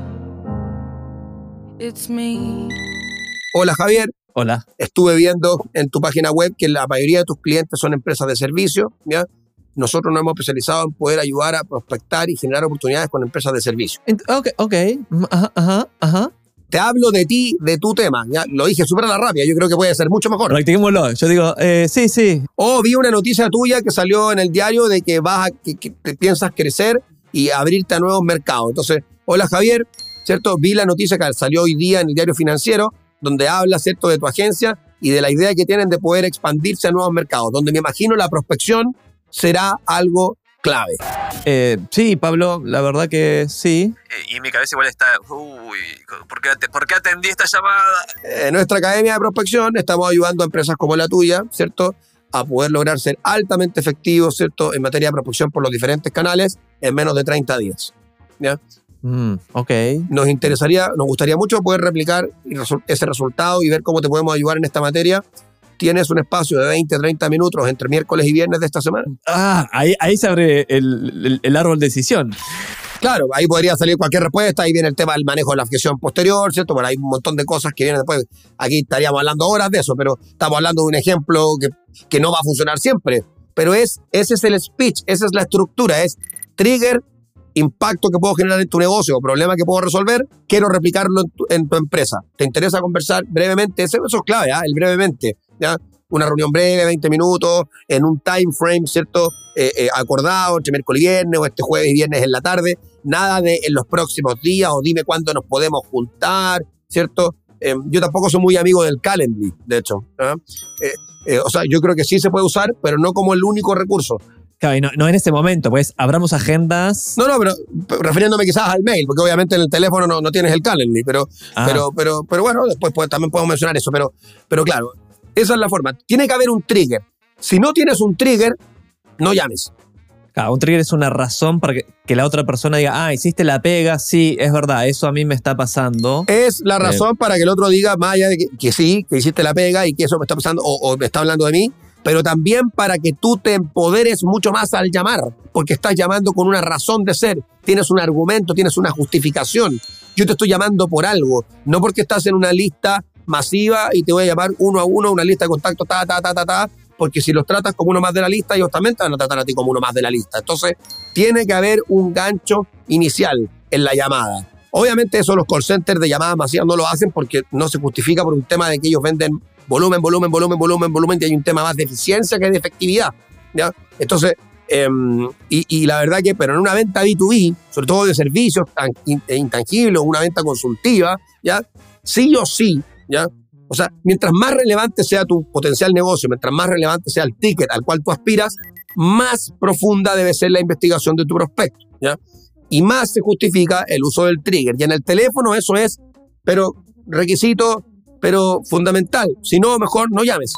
H: it's me.
C: Hola, Javier.
B: Hola.
C: Estuve viendo en tu página web que la mayoría de tus clientes son empresas de servicio, ¿ya? Nosotros nos hemos especializado en poder ayudar a prospectar y generar oportunidades con empresas de servicio.
B: Ok, ok. Ajá, ajá, ajá.
C: Te hablo de ti, de tu tema. Ya lo dije súper a la rápida. Yo creo que puede ser mucho mejor.
B: Practiquémoslo. Yo digo, eh, sí, sí.
C: O vi una noticia tuya que salió en el diario de que vas a, que, que te piensas crecer y abrirte a nuevos mercados. Entonces, hola Javier, ¿cierto? Vi la noticia que salió hoy día en el diario Financiero, donde habla, ¿cierto?, de tu agencia y de la idea que tienen de poder expandirse a nuevos mercados, donde me imagino la prospección será algo clave.
B: Eh, sí, Pablo, la verdad que sí. Y mi cabeza igual está, uy, ¿por qué, ¿por qué atendí esta llamada?
C: En nuestra academia de prospección estamos ayudando a empresas como la tuya, ¿cierto?, a poder lograr ser altamente efectivos, ¿cierto?, en materia de prospección por los diferentes canales en menos de treinta días. ¿Ya?
B: Mm, ok.
C: Nos interesaría, nos gustaría mucho poder replicar ese resultado y ver cómo te podemos ayudar en esta materia. Tienes un espacio de veinte a treinta minutos entre miércoles y viernes de esta semana.
B: Ah, ahí, ahí se abre el, el, el árbol de decisión.
C: Claro, ahí podría salir cualquier respuesta, ahí viene el tema del manejo de la objeción posterior, ¿cierto? Bueno, hay un montón de cosas que vienen después. Aquí estaríamos hablando horas de eso, pero estamos hablando de un ejemplo que, que no va a funcionar siempre. Pero es, ese es el speech, esa es la estructura, es trigger, impacto que puedo generar en tu negocio o problema que puedo resolver, quiero replicarlo en tu, en tu empresa. ¿Te interesa conversar brevemente? Eso, eso es clave, ¿eh? El brevemente, ¿ya? Una reunión breve, veinte minutos, en un time frame, ¿cierto? Eh, eh, acordado entre miércoles y viernes, o este jueves y viernes en la tarde. Nada de en los próximos días, o dime cuándo nos podemos juntar, ¿cierto? Eh, yo tampoco soy muy amigo del Calendly, de hecho. ¿eh? Eh, eh, o sea, yo creo que sí se puede usar, pero no como el único recurso.
B: Claro, y no, no en este momento, pues abramos agendas.
C: No, no, pero refiriéndome quizás al mail, porque obviamente en el teléfono no, no tienes el Calendly, pero, ah. pero, pero, pero bueno, después pues, también podemos mencionar eso, pero, pero claro, esa es la forma. Tiene que haber un trigger. Si no tienes un trigger, no llames.
B: Claro, un trigger es una razón para que, que la otra persona diga, ah, hiciste la pega, sí, es verdad, eso a mí me está pasando.
C: Es la razón eh. para que el otro diga, más allá de que, que sí, que hiciste la pega y que eso me está pasando, o, o me está hablando de mí, pero también para que tú te empoderes mucho más al llamar, porque estás llamando con una razón de ser, tienes un argumento, tienes una justificación. Yo te estoy llamando por algo, no porque estás en una lista masiva y te voy a llamar uno a uno, una lista de contactos, ta, ta, ta, ta, ta, porque si los tratas como uno más de la lista, ellos también te van a tratar a ti como uno más de la lista. Entonces, tiene que haber un gancho inicial en la llamada. Obviamente eso los call centers de llamadas masivas no lo hacen porque no se justifica por un tema de que ellos venden volumen, volumen, volumen, volumen, volumen, y hay un tema más de eficiencia que de efectividad, ¿ya? Entonces, eh, y, y la verdad que, pero en una venta B dos B, sobre todo de servicios intangibles, una venta consultiva, ¿ya? Sí o sí, ¿ya? O sea, mientras más relevante sea tu potencial negocio, mientras más relevante sea el ticket al cual tú aspiras, más profunda debe ser la investigación de tu prospecto, ¿ya? Y más se justifica el uso del trigger. Y en el teléfono eso es, pero requisito, pero fundamental. Si no, mejor no llames.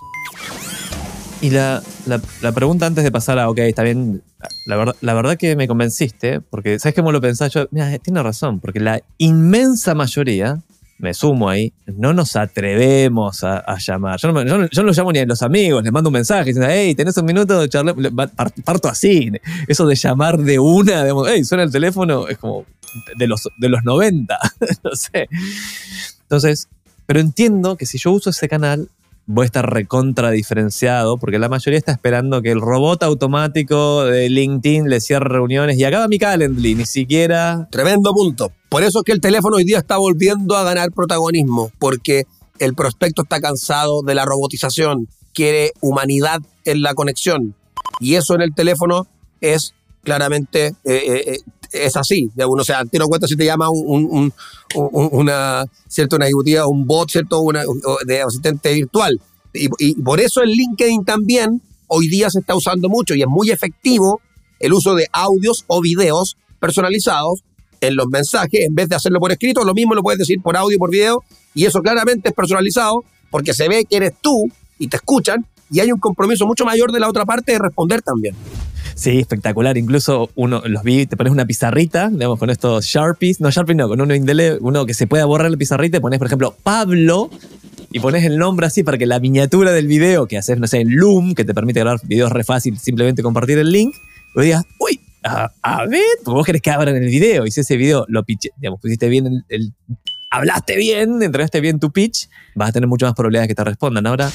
B: Y la, la, la pregunta antes de pasar a, ok, está bien, la verdad, la verdad que me convenciste, porque ¿sabes cómo lo pensás? Yo, mira, tiene razón, porque la inmensa mayoría, me sumo ahí, no nos atrevemos a, a llamar. Yo no, yo, no, yo no lo llamo ni a los amigos, les mando un mensaje diciendo, hey, ¿tenés un minuto? Charle, parto así. Eso de llamar de una, digamos, hey, suena el teléfono, es como de los, de los noventa, no sé. Entonces, pero entiendo que si yo uso ese canal, voy a estar recontra diferenciado, porque la mayoría está esperando que el robot automático de LinkedIn le cierre reuniones y acaba mi Calendly, ni siquiera...
C: Tremendo punto. Por eso es que el teléfono hoy día está volviendo a ganar protagonismo, porque el prospecto está cansado de la robotización, quiere humanidad en la conexión. Y eso en el teléfono es claramente... Eh, eh, es así, uno se da tiro cuenta si te llama un, un, un, una, ¿cierto? Una ejecutiva, un bot, ¿cierto? Una, de asistente virtual. Y, y por eso el LinkedIn también hoy día se está usando mucho y es muy efectivo el uso de audios o videos personalizados en los mensajes. En vez de hacerlo por escrito, lo mismo lo puedes decir por audio y por video, y eso claramente es personalizado porque se ve que eres tú y te escuchan y hay un compromiso mucho mayor de la otra parte de responder también.
B: Sí, espectacular. Incluso uno los vi, te pones una pizarrita, digamos, con estos Sharpies. No, Sharpie no, con uno indele, uno que se pueda borrar la pizarrita y pones, por ejemplo, Pablo, y pones el nombre así para que la miniatura del video que haces, no sé, en Loom, que te permite grabar videos re fácil, simplemente compartir el link, y digas, uy, a, a ver, porque vos querés que abran el video, y si ese video lo piché, digamos, pusiste bien el, el hablaste bien, entregaste bien tu pitch, vas a tener mucho más probabilidades que te respondan. Ahora...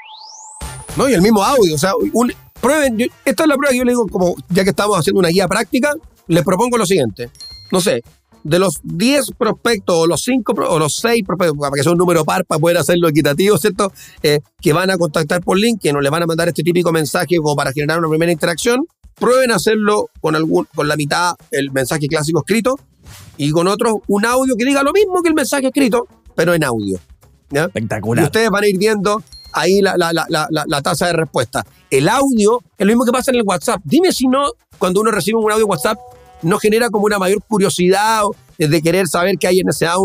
C: No, y el mismo audio, o sea, un, prueben, yo, esta es la prueba que yo le digo, como ya que estamos haciendo una guía práctica, les propongo lo siguiente, no sé, de los diez prospectos, o los cinco, o los seis prospectos, para que sea un número par, para poder hacerlo equitativo, ¿cierto? Eh, que van a contactar por LinkedIn, o les van a mandar este típico mensaje como para generar una primera interacción, prueben hacerlo con, algún, con la mitad el mensaje clásico escrito, y con otro un audio que diga lo mismo que el mensaje escrito, pero en audio, ¿ya?
B: Espectacular.
C: Y ustedes van a ir viendo ahí la, la, la, la, la tasa de respuesta. El audio es lo mismo que pasa en el WhatsApp. Dime si no, cuando uno recibe un audio WhatsApp, no genera como una mayor curiosidad de querer saber qué hay en ese audio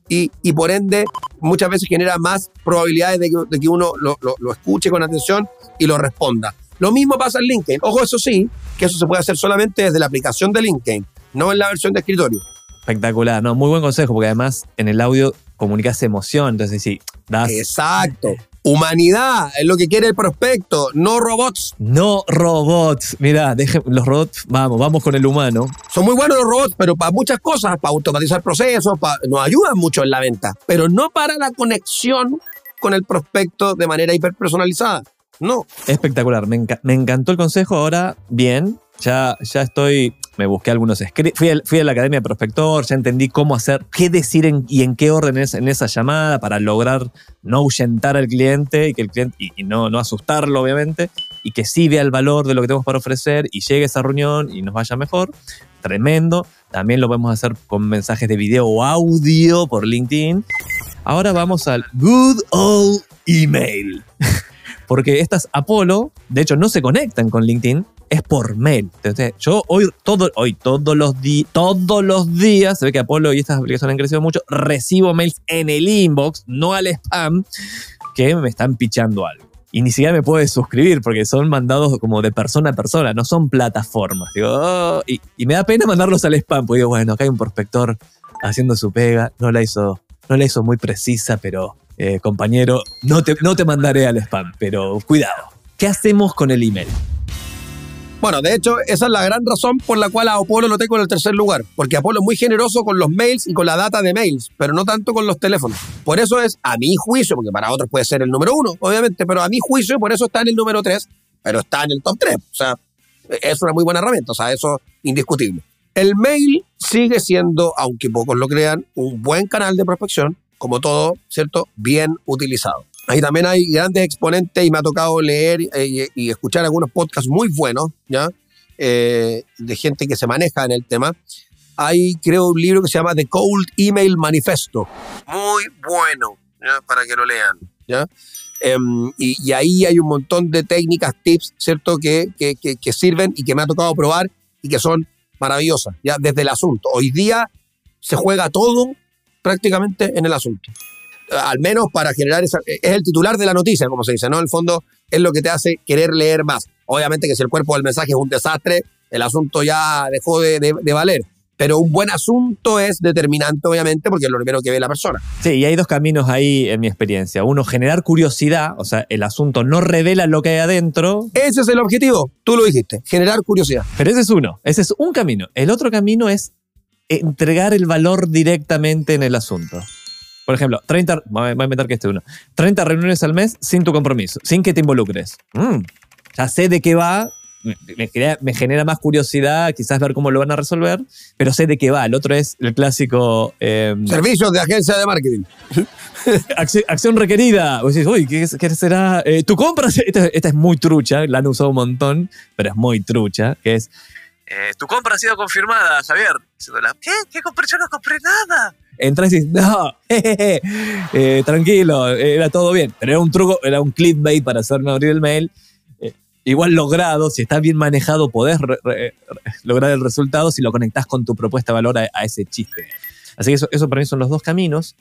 C: y, y por ende muchas veces genera más probabilidades de que, de que uno lo, lo, lo escuche con atención y lo responda. Lo mismo pasa en LinkedIn. Ojo, eso sí, que eso se puede hacer solamente desde la aplicación de LinkedIn, no en la versión de escritorio.
B: Espectacular, no, muy buen consejo, porque además en el audio comunicas emoción, entonces sí, das...
C: Exacto. Humanidad es lo que quiere el prospecto, no robots.
B: No robots. Mirá, deje, los robots, vamos, vamos con el humano.
C: Son muy buenos los robots, pero para muchas cosas, para automatizar procesos, para, nos ayudan mucho en la venta, pero no para la conexión con el prospecto de manera hiperpersonalizada. No.
B: Espectacular, me, enca me encantó el consejo. Ahora, bien, ya, ya estoy... Me busqué algunos scripts, fui, fui a la Academia de Prospector, ya entendí cómo hacer, qué decir en, y en qué orden es en esa llamada para lograr no ahuyentar al cliente y que el cliente y, y no, no asustarlo, obviamente, y que sí vea el valor de lo que tenemos para ofrecer y llegue a esa reunión y nos vaya mejor. Tremendo. También lo podemos hacer con mensajes de video o audio por LinkedIn. Ahora vamos al good old email. Porque estas Apollo, de hecho, no se conectan con LinkedIn, es por mail. Entonces, yo hoy, todo, hoy todos, los todos los días, se ve que Apollo y estas aplicaciones han crecido mucho, recibo mails en el inbox, no al spam, que me están pichando algo. Y ni siquiera me puedo suscribir porque son mandados como de persona a persona, no son plataformas. Digo, oh, y, y me da pena mandarlos al spam, porque digo, bueno, acá hay un prospector haciendo su pega, no la hizo, no la hizo muy precisa, pero eh, compañero, no te, no te mandaré al spam, pero cuidado. ¿Qué hacemos con el email?
C: Bueno, de hecho, esa es la gran razón por la cual a Apollo lo tengo en el tercer lugar. Porque Apollo es muy generoso con los mails y con la data de mails, pero no tanto con los teléfonos. Por eso es, a mi juicio, porque para otros puede ser el número uno, obviamente, pero a mi juicio, por eso está en el número tres, pero está en el top tres. O sea, es una muy buena herramienta, o sea, eso es indiscutible. El mail sigue siendo, aunque pocos lo crean, un buen canal de prospección, como todo, ¿cierto? Bien utilizado. Ahí también hay grandes exponentes y me ha tocado leer eh, y, y escuchar algunos podcasts muy buenos, ¿ya? Eh, de gente que se maneja en el tema. Hay, creo, un libro que se llama The Cold Email Manifesto. Muy bueno, ¿ya? Para que lo lean, ¿ya? Eh, y, y ahí hay un montón de técnicas, tips, ¿cierto? Que, que, que, que sirven y que me ha tocado probar y que son maravillosas, ¿ya? Desde el asunto. Hoy día se juega todo prácticamente en el asunto. Al menos para generar esa... Es el titular de la noticia, como se dice, ¿no? En el fondo es lo que te hace querer leer más. Obviamente que si el cuerpo del mensaje es un desastre, el asunto ya dejó de, de, de valer. Pero un buen asunto es determinante, obviamente, porque es lo primero que ve la persona.
B: Sí, y hay dos caminos ahí en mi experiencia. Uno, generar curiosidad, o sea, el asunto no revela lo que hay adentro.
C: Ese es el objetivo, tú lo dijiste, generar curiosidad.
B: Pero ese es uno, ese es un camino. El otro camino es entregar el valor directamente en el asunto. Por ejemplo, treinta, voy a inventar que este uno, treinta reuniones al mes sin tu compromiso, sin que te involucres. Mm, ya sé de qué va, me, me, genera, me genera más curiosidad, quizás ver cómo lo van a resolver, pero sé de qué va. El otro es el clásico... Eh,
C: Servicios de agencia de marketing.
B: acción, acción requerida. Vos decís, uy, ¿qué, qué será? Eh, tu compra, esta, esta es muy trucha, la han usado un montón, pero es muy trucha, que es... Eh, tu compra ha sido confirmada, Javier. ¿Qué? ¿Qué compré? Yo no compré nada. Entras y dices, no, jejeje, eh, tranquilo, era todo bien. Pero era un truco, era un clickbait para hacerme abrir el mail. Eh, igual logrado, si está bien manejado, podés re, re, re, lograr el resultado si lo conectás con tu propuesta de valor a, a ese chiste. Así que eso, eso para mí son los dos caminos.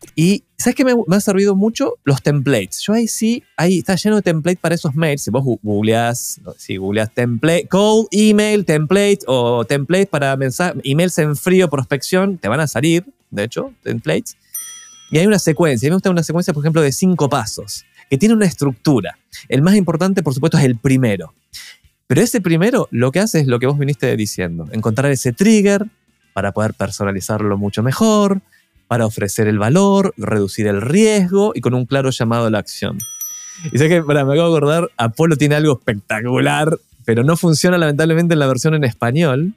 B: Y ¿sabes qué me, me ha servido mucho? Los templates. Yo ahí sí, ahí está lleno de templates para esos mails. Si vos googleás, si googleás template, cold email, template o template para mensajes, emails en frío, prospección, te van a salir, de hecho, templates. Y hay una secuencia. A mí me gusta una secuencia, por ejemplo, de cinco pasos, que tiene una estructura. El más importante, por supuesto, es el primero. Pero ese primero lo que hace es lo que vos viniste diciendo. Encontrar ese trigger para poder personalizarlo mucho mejor, para ofrecer el valor, reducir el riesgo y con un claro llamado a la acción. Y sé que, para, me acabo de acordar, Apollo tiene algo espectacular, pero no funciona lamentablemente en la versión en español.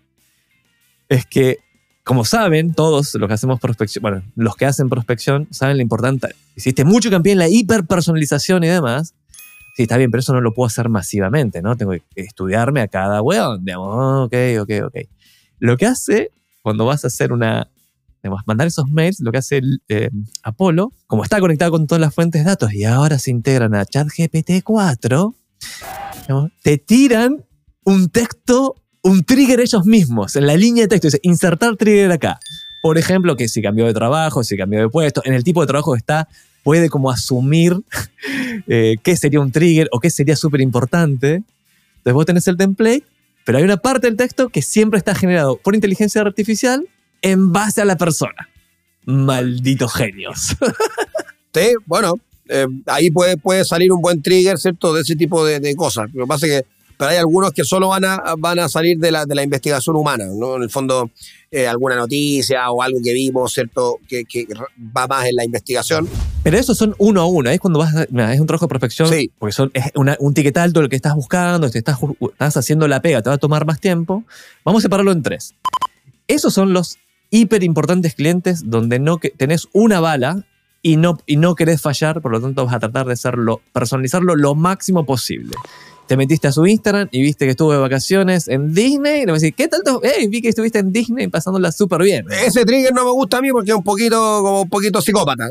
B: Es que, como saben, todos los que hacemos prospección, bueno, los que hacen prospección saben lo importante. Hiciste mucho hincapié en la hiperpersonalización y demás. Sí, está bien, pero eso no lo puedo hacer masivamente, ¿no? Tengo que estudiarme a cada weón, digamos, ok, ok, ok. Lo que hace... Cuando vas a hacer una, digamos, mandar esos mails, lo que hace el, eh, Apollo, como está conectado con todas las fuentes de datos y ahora se integran a ChatGPT cuatro, digamos, te tiran un texto, un trigger ellos mismos, en la línea de texto. Dice, insertar trigger acá. Por ejemplo, que si cambió de trabajo, si cambió de puesto, en el tipo de trabajo que está, puede como asumir eh, qué sería un trigger o qué sería súper importante. Entonces vos tenés el template, pero hay una parte del texto que siempre está generado por inteligencia artificial en base a la persona. Malditos genios.
C: Sí, bueno, eh, ahí puede, puede salir un buen trigger, ¿cierto? De ese tipo de, de cosas. Lo que pasa es que pero hay algunos que solo van a, van a salir de la, de la investigación humana, ¿no? En el fondo, eh, alguna noticia o algo que vimos, ¿cierto? Que, que va más en la investigación.
B: Pero esos son uno a uno. Es cuando vas a, mira, es un trabajo de prospección.
C: Sí.
B: Porque son, es una, un ticket alto el que estás buscando, te estás, estás haciendo la pega, te va a tomar más tiempo. Vamos a separarlo en tres. Esos son los hiper importantes clientes donde no que, tenés una bala y no, y no querés fallar, por lo tanto vas a tratar de hacerlo, personalizarlo lo máximo posible. Te metiste a su Instagram y viste que estuvo de vacaciones en Disney y le vas a decir, ¿qué tal? Hey, vi que estuviste en Disney pasándola súper bien.
C: Ese trigger no me gusta a mí porque es un poquito, como un poquito psicópata.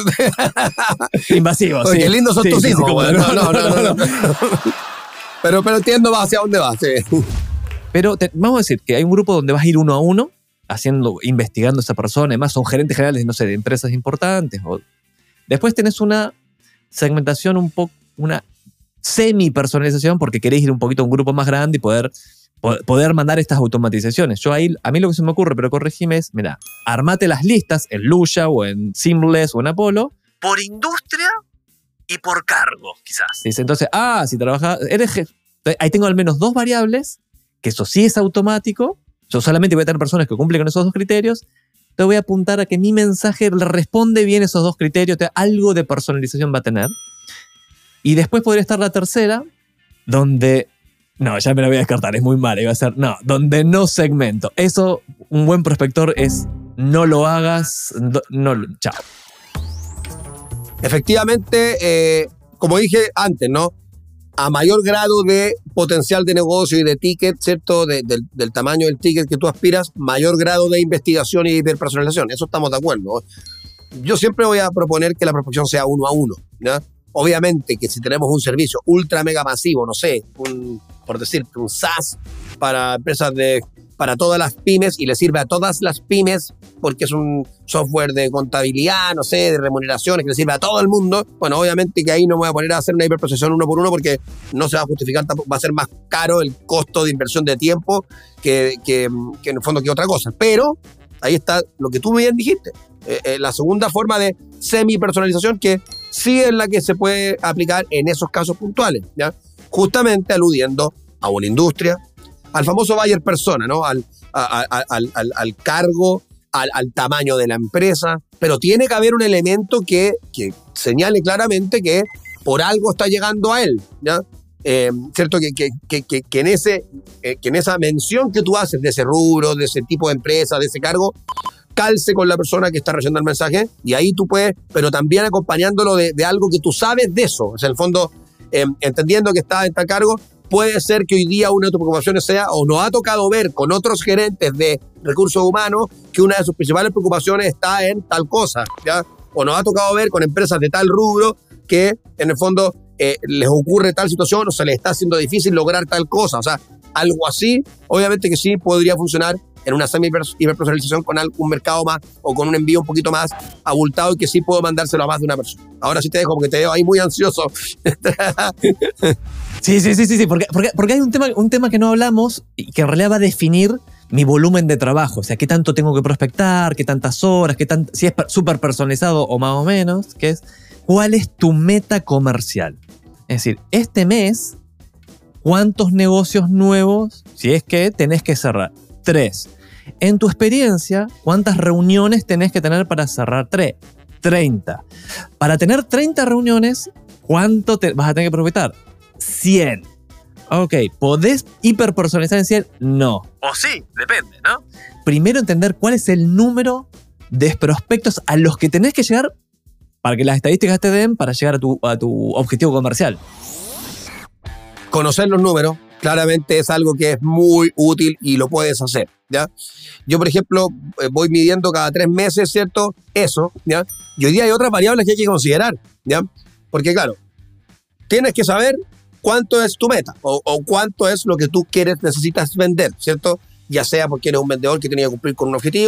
B: Invasivo,
C: Oye,
B: sí.
C: Qué lindos son
B: sí,
C: tus
B: sí,
C: hijos.
B: sí,
C: No, no, no, no, no, no. Pero, pero entiendo hacia dónde vas. Sí.
B: Pero te, vamos a decir que hay un grupo donde vas a ir uno a uno, haciendo, investigando a esa persona. Además, son gerentes generales, no sé, de empresas importantes. O... Después tenés una segmentación un poco, una semi-personalización porque queréis ir un poquito a un grupo más grande y poder, poder mandar estas automatizaciones. Yo ahí, a mí lo que se me ocurre, pero corregime, es, mira, armate las listas en Luya o en Seamless o en Apollo por industria y por cargo, quizás. Dice, entonces, ah, si trabajas, eres jefe. Ahí tengo al menos dos variables, que eso sí es automático. Yo solamente voy a tener personas que cumplen con esos dos criterios. Te voy a apuntar a que mi mensaje le responde bien esos dos criterios. Algo de personalización va a tener. Y después podría estar la tercera, donde... No, ya me la voy a descartar, es muy mala. Iba a ser, no, donde no segmento. Eso, un buen prospector es, no lo hagas, no, no chao.
C: Efectivamente, eh, como dije antes, ¿no? A mayor grado de potencial de negocio y de ticket, ¿cierto? De, de, del tamaño del ticket que tú aspiras, mayor grado de investigación y de personalización. Eso estamos de acuerdo. Yo siempre voy a proponer que la prospección sea uno a uno, ¿no? Obviamente que si tenemos un servicio ultra mega masivo, no sé, un, por decirte, un SaaS para empresas de, para todas las pymes y le sirve a todas las pymes porque es un software de contabilidad, no sé, de remuneraciones que le sirve a todo el mundo, bueno, obviamente que ahí no me voy a poner a hacer una hiperprocesión uno por uno porque no se va a justificar, va a ser más caro el costo de inversión de tiempo que, que, que en el fondo que otra cosa. Pero ahí está lo que tú bien dijiste, eh, eh, la segunda forma de semi-personalización que sí es la que se puede aplicar en esos casos puntuales, ¿ya? Justamente aludiendo a una industria, al famoso buyer persona, ¿no? Al, a, a, al, al, al cargo, al, al tamaño de la empresa, pero tiene que haber un elemento que, que señale claramente que por algo está llegando a él, ¿ya? Eh, ¿cierto? Que, que, que, que, que, en ese, eh, que en esa mención que tú haces de ese rubro, de ese tipo de empresa, de ese cargo, calce con la persona que está recibiendo el mensaje y ahí tú puedes, pero también acompañándolo de, de algo que tú sabes de eso. O sea, en el fondo, eh, entendiendo que está en tal cargo, puede ser que hoy día una de tus preocupaciones sea, o nos ha tocado ver con otros gerentes de recursos humanos, que una de sus principales preocupaciones está en tal cosa, ¿ya? O nos ha tocado ver con empresas de tal rubro que en el fondo eh, les ocurre tal situación o se les está haciendo difícil lograr tal cosa. O sea, algo así, obviamente que sí podría funcionar en una semi-hiperpersonalización con algún mercado más o con un envío un poquito más abultado y que sí puedo mandárselo a más de una persona. Ahora sí te dejo porque te veo ahí muy ansioso.
B: Sí, sí, sí, sí, sí, porque, porque, porque hay un tema, un tema que no hablamos y que en realidad va a definir mi volumen de trabajo. O sea, qué tanto tengo que prospectar, qué tantas horas, qué tan, si es súper personalizado o más o menos, que es cuál es tu meta comercial. Es decir, este mes, ¿cuántos negocios nuevos, si es que tenés que cerrar? Tres. En tu experiencia, ¿cuántas reuniones tenés que tener para cerrar tres? treinta. Para tener treinta reuniones, ¿cuánto te vas a tener que prospectar? cien. Ok, ¿podés hiperpersonalizar en cien? No. O sí, depende, ¿no? Primero entender cuál es el número de prospectos a los que tenés que llegar para que las estadísticas te den para llegar a tu, a tu objetivo comercial.
C: Conocer los números claramente es algo que es muy útil y lo puedes hacer, ¿ya? Yo, por ejemplo, voy midiendo cada tres meses, ¿cierto? Eso, ¿ya? Y hoy día hay otras variables que hay que considerar, ¿ya? Porque, claro, tienes que saber cuánto es tu meta o, o cuánto es lo que tú quieres, necesitas vender, ¿cierto? Ya sea porque eres un vendedor que tiene que cumplir con un objetivo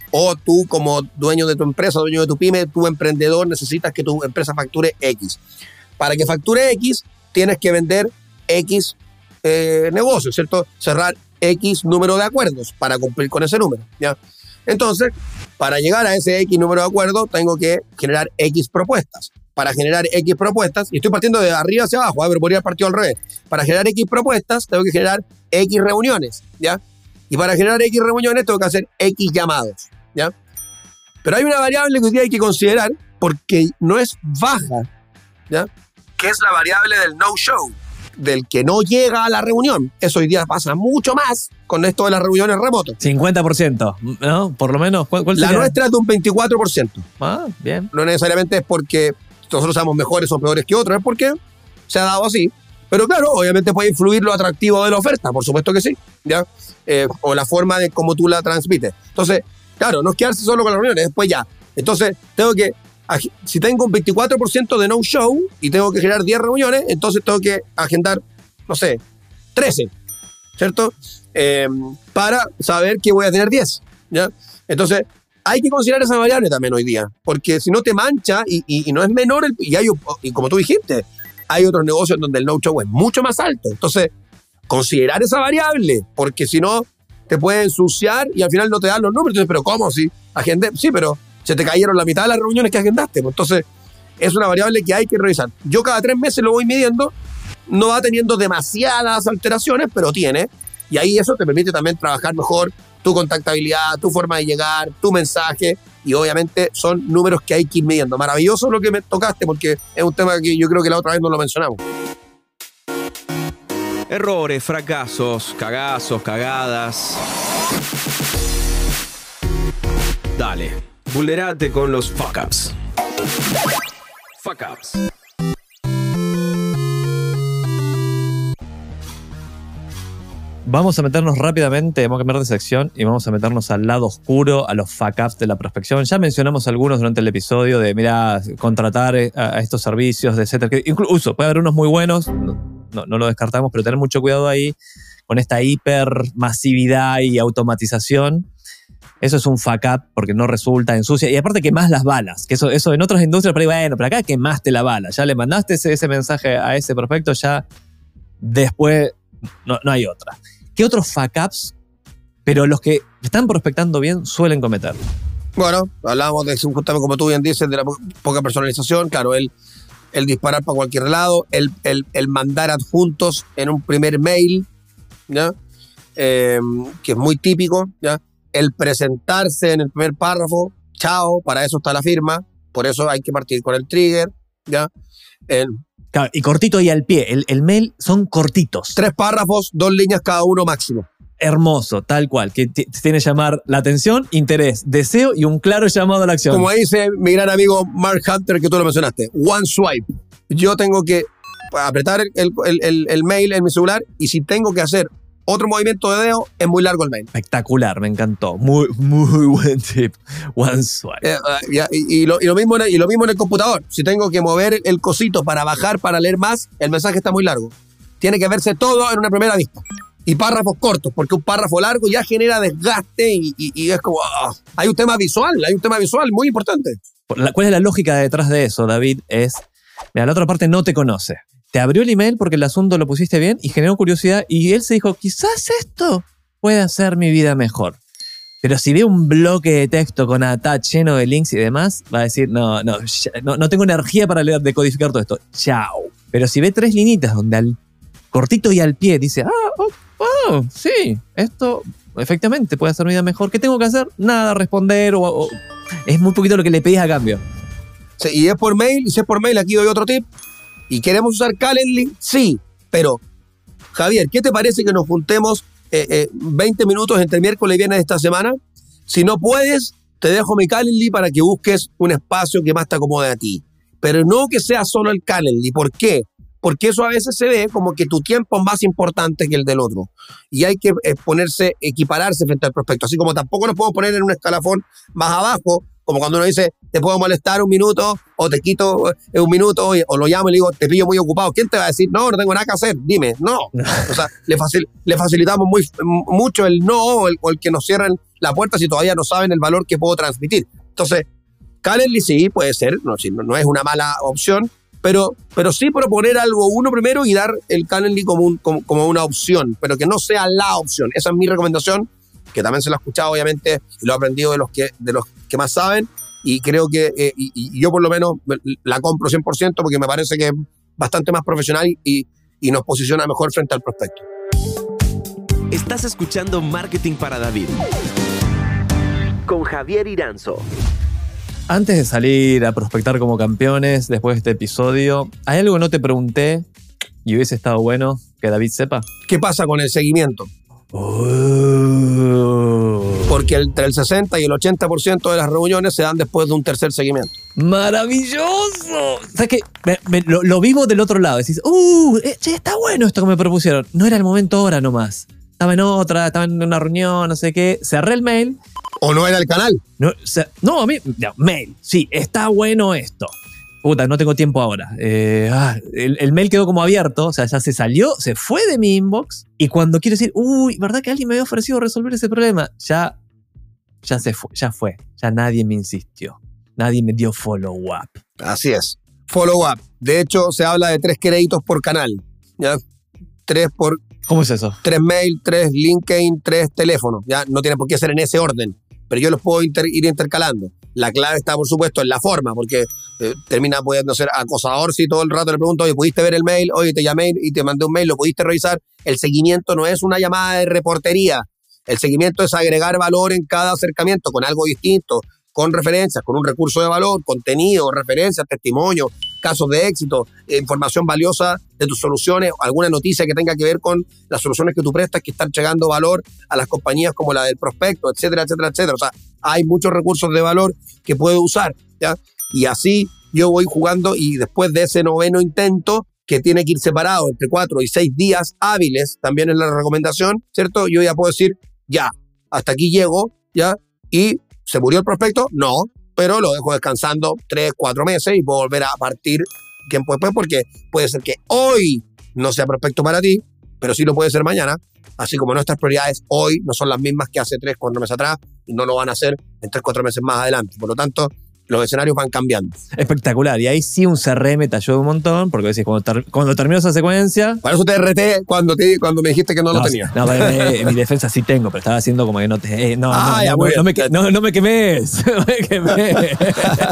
C: O tú como dueño de tu empresa, dueño de tu pyme, tu emprendedor, necesitas que tu empresa facture X. Para que facture X, tienes que vender X eh, negocios, ¿cierto? Cerrar X número de acuerdos para cumplir con ese número, ¿ya? Entonces, para llegar a ese X número de acuerdos, tengo que generar X propuestas. Para generar X propuestas, y estoy partiendo de arriba hacia abajo, ¿eh? Pero podría haber partido al revés. Para generar X propuestas, tengo que generar X reuniones, ¿ya? Y para generar X reuniones, tengo que hacer X llamados, ¿ya? Pero hay una variable que hoy día hay que considerar porque no es baja, ¿ya? Que es la variable del no-show, del que no llega a la reunión. Eso hoy día pasa mucho más con esto de las reuniones remotas.
B: cincuenta por ciento, ¿no? Por lo menos. ¿Cuál, cuál
C: la
B: sería?
C: nuestra es de un veinticuatro por ciento.
B: Ah, bien.
C: No necesariamente es porque nosotros seamos mejores o peores que otros, es porque se ha dado así. Pero claro, obviamente puede influir lo atractivo de la oferta, por supuesto que sí, ¿ya? Eh, o la forma de cómo tú la transmites. Entonces, claro, no es quedarse solo con las reuniones, después ya. Entonces, tengo que, si tengo un veinticuatro por ciento de no-show y tengo que generar diez reuniones, entonces tengo que agendar, no sé, trece, ¿cierto? Eh, para saber que voy a tener diez, ¿ya? Entonces, hay que considerar esa variable también hoy día, porque si no te mancha y, y, y no es menor, el, y, hay, y como tú dijiste, hay otros negocios donde el no-show es mucho más alto. Entonces, considerar esa variable, porque si no, te puede ensuciar y al final no te dan los números. Entonces, ¿pero cómo? Si agendé, sí, pero se te cayeron la mitad de las reuniones que agendaste. Entonces, es una variable que hay que revisar. Yo cada tres meses lo voy midiendo, no va teniendo demasiadas alteraciones, pero tiene, y ahí eso te permite también trabajar mejor tu contactabilidad, tu forma de llegar, tu mensaje, y obviamente son números que hay que ir midiendo. Maravilloso lo que me tocaste, porque es un tema que yo creo que la otra vez no lo mencionamos.
D: Errores, fracasos, cagazos, cagadas. Dale, vulnerate con los fuck ups. Fuck ups.
B: Vamos a meternos rápidamente, vamos a cambiar de sección y vamos a meternos al lado oscuro, a los fuck ups de la prospección. Ya mencionamos algunos durante el episodio de, mira, contratar a, a estos servicios, etcétera. Que incluso puede haber unos muy buenos, no, no, no lo descartamos, pero tener mucho cuidado ahí con esta hipermasividad y automatización. Eso es un fuck up porque no resulta, ensucia. Y aparte quemás las balas, que eso, eso en otras industrias, pero bueno, pero acá quemaste la bala. Ya le mandaste ese, ese mensaje a ese prospecto, ya después no, no hay otra. ¿Qué otros fuck ups, pero los que están prospectando bien, suelen cometer?
C: Bueno, hablábamos de, justamente como tú bien dices, de la po- poca personalización. Claro, el, el disparar para cualquier lado, el, el, el mandar adjuntos en un primer mail, ¿ya? Eh, que es muy típico, ¿ya? El presentarse en el primer párrafo, chao, para eso está la firma, por eso hay que partir con el trigger, ¿ya? El,
B: Claro, y cortito y al pie. El, el mail son cortitos.
C: tres párrafos, dos líneas cada uno máximo.
B: Hermoso, tal cual. Que t- tiene que llamar la atención, interés, deseo y un claro llamado a la acción.
C: Como dice mi gran amigo Mark Hunter, que tú lo mencionaste, one swipe. Yo tengo que apretar el, el, el, el mail en mi celular y si tengo que hacer otro movimiento de dedo, es muy largo el mail.
B: Espectacular, me encantó. Muy, muy buen tip. One swipe.
C: Eh, uh, y, y, y, lo, y, lo mismo en el, y lo mismo en el computador. Si tengo que mover el cosito para bajar, para leer más, el mensaje está muy largo. Tiene que verse todo en una primera vista. Y párrafos cortos, porque un párrafo largo ya genera desgaste y, y, y es como... Oh, hay un tema visual, hay un tema visual muy importante.
B: ¿Cuál es la lógica detrás de eso, David? Es, mira, la otra parte no te conoce. Te abrió el email porque el asunto lo pusiste bien y generó curiosidad y él se dijo, quizás esto puede hacer mi vida mejor. Pero si ve un bloque de texto con attach lleno de links y demás, va a decir, no, no, no, no tengo energía para leer, decodificar todo esto. Chao. Pero si ve tres linitas donde al cortito y al pie dice, ah, oh, oh, sí, esto efectivamente puede hacer mi vida mejor. ¿Qué tengo que hacer? Nada, responder o, o es muy poquito lo que le pedís a cambio.
C: Sí, y es por mail, y si es por mail, aquí doy otro tip. ¿Y queremos usar Calendly? Sí, pero Javier, ¿qué te parece que nos juntemos eh, eh, veinte minutos entre miércoles y viernes de esta semana? Si no puedes, te dejo mi Calendly para que busques un espacio que más te acomode a ti. Pero no que sea solo el Calendly. ¿Por qué? Porque eso a veces se ve como que tu tiempo es más importante que el del otro. Y hay que eh, ponerse, equipararse frente al prospecto. Así como tampoco nos podemos poner en un escalafón más abajo como cuando uno dice, te puedo molestar un minuto, o te quito eh, un minuto, o lo llamo y le digo, te pillo muy ocupado. ¿Quién te va a decir, no, no tengo nada que hacer? Dime, no. O sea, le, facil, le facilitamos muy, mucho el no o el, o el que nos cierren la puerta si todavía no saben el valor que puedo transmitir. Entonces, Calendly sí, puede ser, no, no es una mala opción, pero, pero sí proponer algo uno primero y dar el Calendly como, un, como, como una opción, pero que no sea la opción. Esa es mi recomendación, que también se lo he escuchado, obviamente, y lo he aprendido de los que, de los que más saben, y creo que eh, y, y yo por lo menos la compro cien por ciento porque me parece que es bastante más profesional y, y nos posiciona mejor frente al prospecto.
D: Estás escuchando Marketing para David con Javier Iranzo.
B: Antes de salir a prospectar como campeones, después de este episodio, ¿hay algo que no te pregunté y hubiese estado bueno que David sepa?
C: ¿Qué pasa con el seguimiento?
B: Oh.
C: Porque entre el sesenta y el ochenta por ciento de las reuniones se dan después de un tercer seguimiento.
B: ¡Maravilloso! ¿Sabes qué? Me, me, lo, lo vivo del otro lado. Decís, ¡uh! Eh, che, está bueno esto que me propusieron. No era el momento ahora nomás. Estaba en otra, estaba en una reunión, no sé qué. Cerré el mail.
C: ¿O no era el canal?
B: No, o sea, no a mí, no, mail. Sí, está bueno esto. Puta, no tengo tiempo ahora. Eh, ah, el, el mail quedó como abierto, o sea, ya se salió, se fue de mi inbox. Y cuando quiero decir, uy, ¿verdad que alguien me había ofrecido resolver ese problema? Ya, ya se fue, ya fue. Ya nadie me insistió. Nadie me dio follow-up.
C: Así es. Follow-up. De hecho, se habla de tres créditos por canal. ¿Ya? Tres por...
B: ¿Cómo es eso?
C: Tres mail, tres LinkedIn, tres teléfonos. Ya no tiene por qué ser en ese orden, pero yo los puedo inter, ir intercalando. La clave está, por supuesto, en la forma, porque eh, termina pudiendo ser acosador si todo el rato le pregunto, oye, ¿pudiste ver el mail? Oye, te llamé y te mandé un mail, ¿lo pudiste revisar? El seguimiento no es una llamada de reportería. El seguimiento es agregar valor en cada acercamiento con algo distinto, con referencias, con un recurso de valor, contenido, referencias, testimonio, casos de éxito, información valiosa de tus soluciones, alguna noticia que tenga que ver con las soluciones que tú prestas que están llegando valor a las compañías como la del prospecto, etcétera, etcétera, etcétera. O sea, hay muchos recursos de valor que puedo usar, ¿ya? Y así yo voy jugando y después de ese noveno intento, que tiene que ir separado entre cuatro y seis días hábiles, también es la recomendación, ¿cierto? Yo ya puedo decir, ya, hasta aquí llego, ¿ya? Y ¿se murió el prospecto? No, pero lo dejo descansando tres, cuatro meses y puedo volver a partir tiempo después porque puede ser que hoy no sea prospecto para ti, pero sí lo puede ser mañana, así como nuestras prioridades hoy no son las mismas que hace tres, cuatro meses atrás y no lo van a hacer en tres, cuatro meses más adelante. Por lo tanto, los escenarios van cambiando.
B: Espectacular. Y ahí sí un C R M te ayuda un montón, porque decís, cuando, ter cuando termino esa secuencia...
C: Para eso te reté cuando, te, cuando me dijiste que no, no lo tenía.
B: No, en mi defensa sí tengo, pero estaba haciendo como que no te... Eh, no,
C: ah,
B: no,
C: ya,
B: no,
C: muy
B: no,
C: bien.
B: me, no, no me quemes. No me quemes.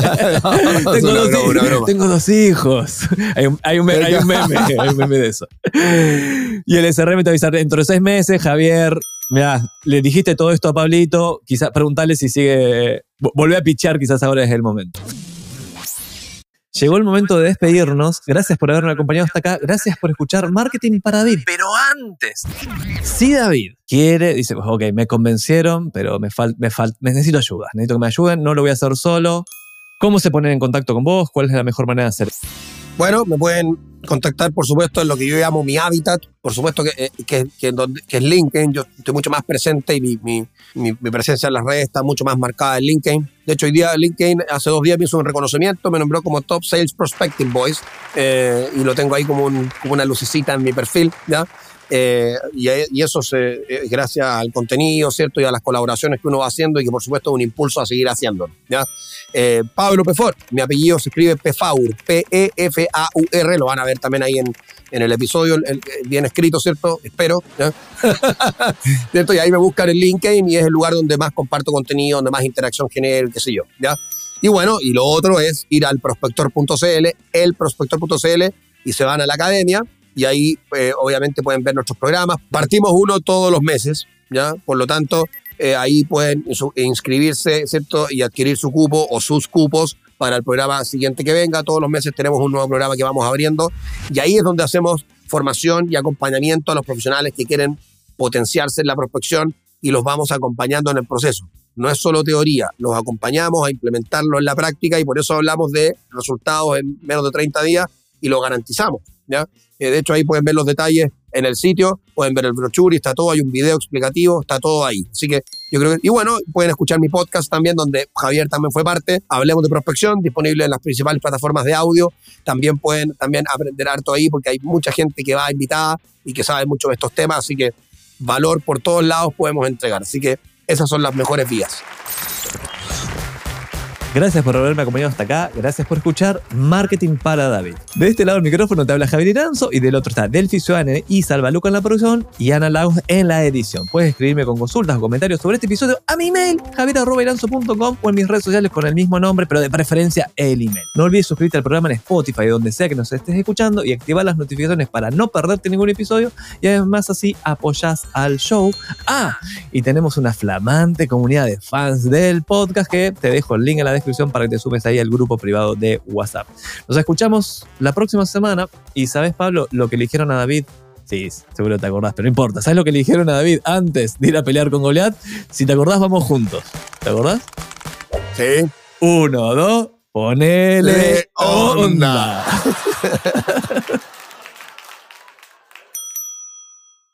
C: no,
B: tengo, dos
C: broma, una broma.
B: tengo dos hijos. Hay un, hay un, hay un meme, hay un meme de eso. Y el S R M te avisa, dentro de seis meses, Javier... Mirá, le dijiste todo esto a Pablito, quizás preguntarle si sigue... Volvé a pichar, quizás ahora es el momento. Llegó el momento de despedirnos. Gracias por haberme acompañado hasta acá. Gracias por escuchar Marketing para David. Pero antes, si David quiere, dice, ok, me convencieron, pero me, fal, me, fal, me necesito ayuda. Necesito que me ayuden, no lo voy a hacer solo. ¿Cómo se ponen en contacto con vos? ¿Cuál es la mejor manera de hacer?
C: Bueno, me pueden contactar, por supuesto, en lo que yo llamo mi hábitat, por supuesto que, que, que, que es LinkedIn. Yo estoy mucho más presente y mi, mi, mi, mi presencia en las redes está mucho más marcada en LinkedIn. De hecho, hoy día LinkedIn, hace dos días me hizo un reconocimiento, me nombró como Top Sales Prospecting Voice eh, y lo tengo ahí como, un, como una lucecita en mi perfil, ¿ya? Eh, y, y eso es eh, gracias al contenido, ¿cierto? Y a las colaboraciones que uno va haciendo y que por supuesto es un impulso a seguir haciéndolo, ¿ya? Eh, Pablo Pefort, mi apellido se escribe Pefaur, P E F A U R, lo van a ver también ahí en, en el episodio, el, el, bien escrito, ¿cierto? Espero, ¿ya? ¿Cierto? Y ahí me buscan en LinkedIn y es el lugar donde más comparto contenido, donde más interacción genero, qué sé yo, ¿ya? Y bueno, y lo otro es ir al prospector punto c l, el prospector punto c l, y se van a la academia. Y ahí, eh, obviamente, pueden ver nuestros programas. Partimos uno todos los meses, ¿ya? Por lo tanto, eh, ahí pueden inscribirse, ¿cierto? Y adquirir su cupo o sus cupos para el programa siguiente que venga. Todos los meses tenemos un nuevo programa que vamos abriendo. Y ahí es donde hacemos formación y acompañamiento a los profesionales que quieren potenciarse en la prospección y los vamos acompañando en el proceso. No es solo teoría, los acompañamos a implementarlo en la práctica y por eso hablamos de resultados en menos de treinta días y lo garantizamos, ¿ya? Eh, de hecho, ahí pueden ver los detalles en el sitio, pueden ver el brochure, está todo, hay un video explicativo, está todo ahí. Así que Yo creo que, y bueno, pueden escuchar mi podcast también, donde Javier también fue parte. Hablemos de prospección, disponible en las principales plataformas de audio. También pueden también aprender harto ahí, porque hay mucha gente que va invitada y que sabe mucho de estos temas, así que valor por todos lados podemos entregar. Así que esas son las mejores vías.
B: Gracias por haberme acompañado hasta acá. Gracias por escuchar Marketing para David. De este lado del micrófono te habla Javier Iranzo y del otro está Delphi Ciudadane y Salva Luca en la producción y Ana Lagos en la edición. Puedes escribirme con consultas o comentarios sobre este episodio a mi email javier arroba iranzo punto com o en mis redes sociales con el mismo nombre, pero de preferencia el email. No olvides suscribirte al programa en Spotify, donde sea que nos estés escuchando, y activar las notificaciones para no perderte ningún episodio, y además así apoyás al show. Ah, y tenemos una flamante comunidad de fans del podcast que te dejo el link en la descripción para que te sumes ahí al grupo privado de WhatsApp. Nos escuchamos la próxima semana. Y ¿sabes, Pablo, lo que le dijeron a David? Sí, seguro te acordás, pero no importa. ¿Sabes lo que le dijeron a David antes de ir a pelear con Goliat? Si te acordás, vamos juntos. ¿Te acordás?
C: Sí.
B: Uno, dos, ponele
C: onda.
B: onda.